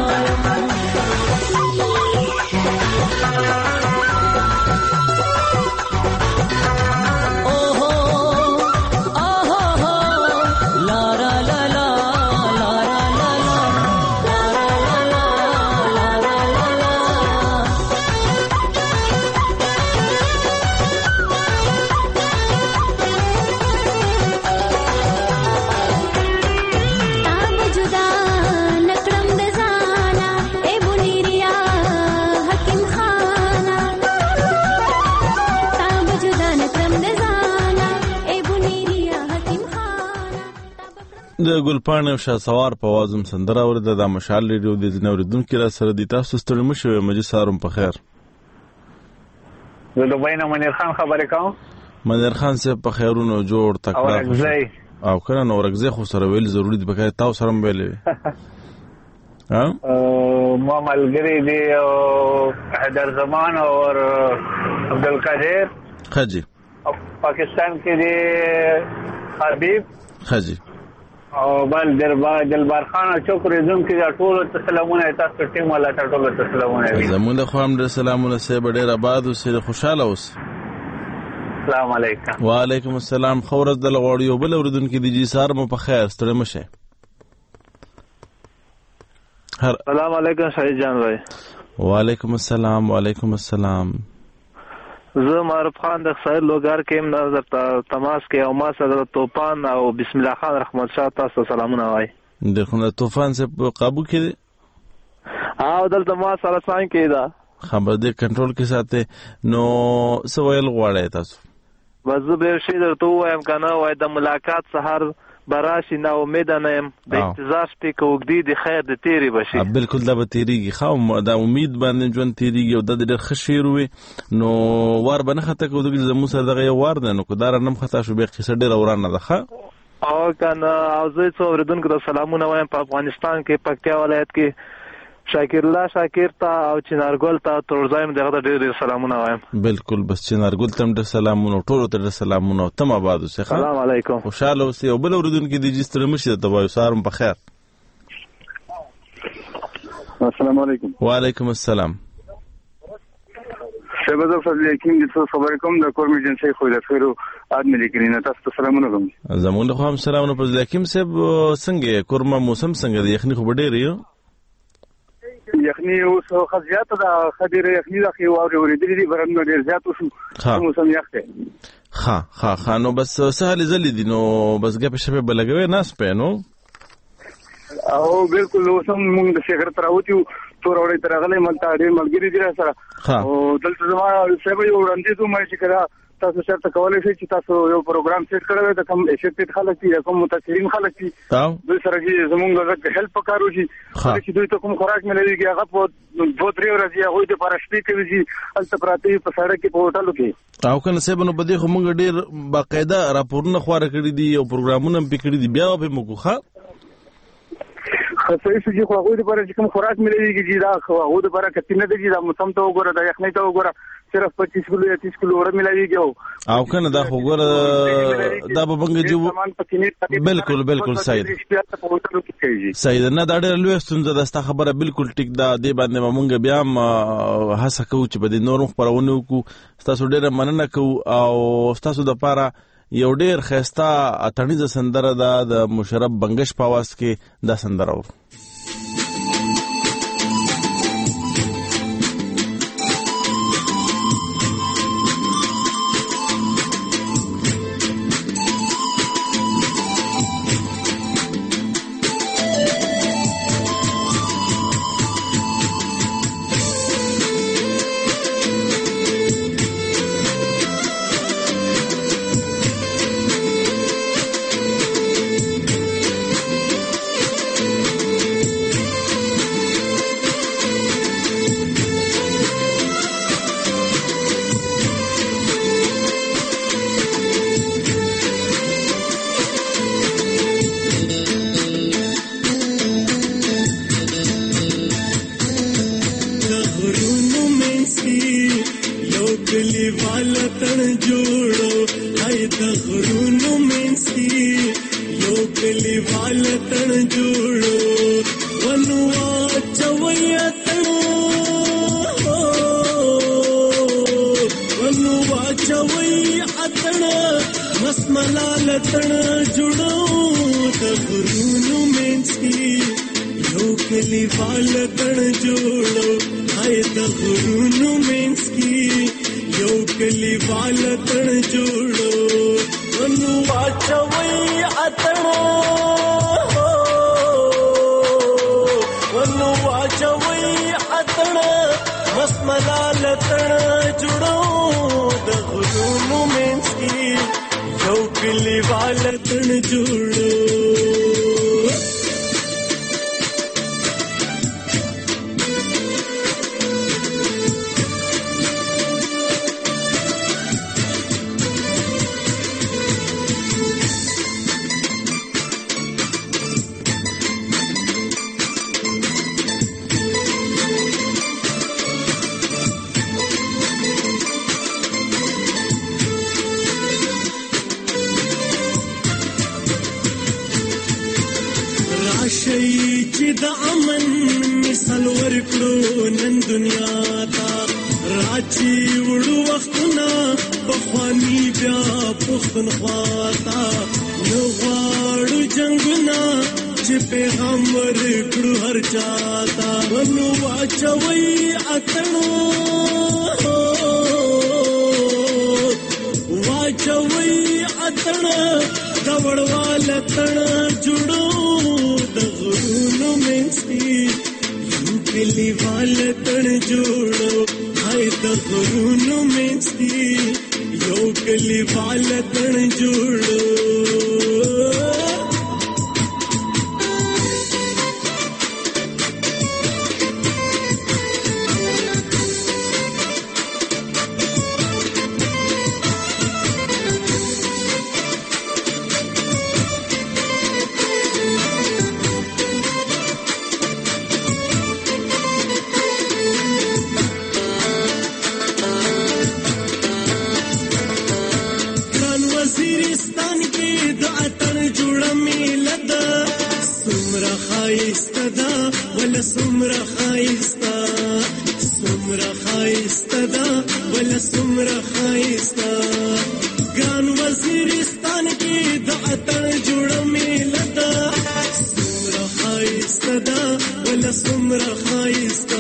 د ګلپاڼې او شهسوار په آواز هم سندره اورېده. دا مشال ریډیو د ځینې اورېدونکي را سره دي. تاسو ستړي مه شئ. مجید سهار په خیر. زه دوبۍ نه منیر خان خبرې کوم. منیر خان صاحب په خیرونو جوړ تکړه او کنه نو ورګزې خو سره ویل ضروري دي. پکې تاسو سره هم ویلې ها ما ملګری دی او حیدر زمان او عبدالقادر خجی پاکستان کې دی حبیب خجی او بل دربار دلبار خان چوکري زم کې ټول سلامونه تاسو ټیم والا ټول سلامونه زموږ خو هم د سلامونه سه ډېر آباد او سره خوشاله اوس. السلام علیکم. وعلیکم السلام. خورز د لغړی او بل اوردونکو د جی سار مو په خیر ستړي مشه. السلام علیکم شهید جان بھائی. وعلیکم السلام. وعلیکم السلام. زه معروف خان د خسائر لوګار کې نظر تماس کې او ما سره توفان او بسم الله خان رحمت شاه تاسو سلامونه وای. د خونه توفان سے قابو کې او دلته ما سره څنګه کېدا خبر دې کنټرول کې ساتي نو سوال غواړی تاسو بس به شي درته وایم کنه وای د ملاقات سحر براشي نه امید نه يم د انتظار سپې کوګدي د خیر د تیری بشي. بالکل دا به تیریږي خو دا امید باندې ژوند تیریږي او د ډېر خشیر وي نو وار بنه خطه کوګدي زمو سره دغه وار نه نو کدار نم خطا شو به قصه ډېر اوران نه ده او کنه او زه څو ورډونکو د سلامونه وایم په افغانستان کې پکتیا ولایت کې شاکر الله شاکر تا او چنارګل تا ترزایم دغه ډېر ډېر سلامونه وایم. بالکل بس چنارګل تم ډېر سلامونه ټول ته ډېر سلامونه تم آباد اوسه. السلام علیکم. خوشاله اوسه او بل اوردونکو د جستر مشه د وایو سارم په خیر. السلام علیکم. وعلیکم السلام. شباب فضل یقین د څو خبرې کوم د کورم ایجنسی خو د خیرو ادمه لیکرینه تاسو سلامونه کوم. زمونږ خو هم سلامونه فضل یقین صاحب څنګه کورم موسم څنګه دی یخني خو ډېر یو یخني اوس خزيات د خدیر یخني د خو او ورېدلې دي برن ډېر زیات شو موسم یخ دی. ها ها ها نو بس سهل زلی دي نو بس ګپ شپه بلګوي ناس پېنو او بالکل اوسم موږ د شهر تراوتی تور اورې ترغلې ملته ډېر ملګری دي سره او دلته زما سبا یو وړاندې ته مې چې کړه تاسو چېرته کولی شئ چې تاسو یو پروګرام سیټ کړی د کوم افیکټډ خلک دي کوم متاثرین خلک دي دوی سره چې زموږ غږ هیلپ پکار وشي چې دوی ته کوم خوراک ملويږي هغه په دوه درې ورځې هغوی دپاره شپې کوي چې هلته پراته وي په سړک کې په هوټلو کې. او کنه صاحب نو په دې خو موږ ډېر باقاعده راپورونه خواره کړي دي او پروګرامونه هم پې کړي دي بیا به موږ ښه صحیح سږي خو هغوی دپاره چې کوم خوراک ملويږي چې دا خو هغوی دپاره کتي نه دی چې دا موسم ته وګوره دا یخنۍ ته وګوره صرف پچیس کلو یا تیس کلو وړه ملويږي او کنه دا خو ګوره دا به موږ جو بالکل بالکل صحیح صحیح نه دا ډېره لویه ستونزه ده ستا خبره بالکل ټیک ده دې باندې به موږ بیا هم هڅه کوو چې په دې نور خپرونې وکړو ستاسو ډېره مننه کوو او ستاسو دپاره یو ډېر ښایسته اتڼیزه سندره ده د مشرف بنګش په اواز کې دا سندره و. Sumra khaista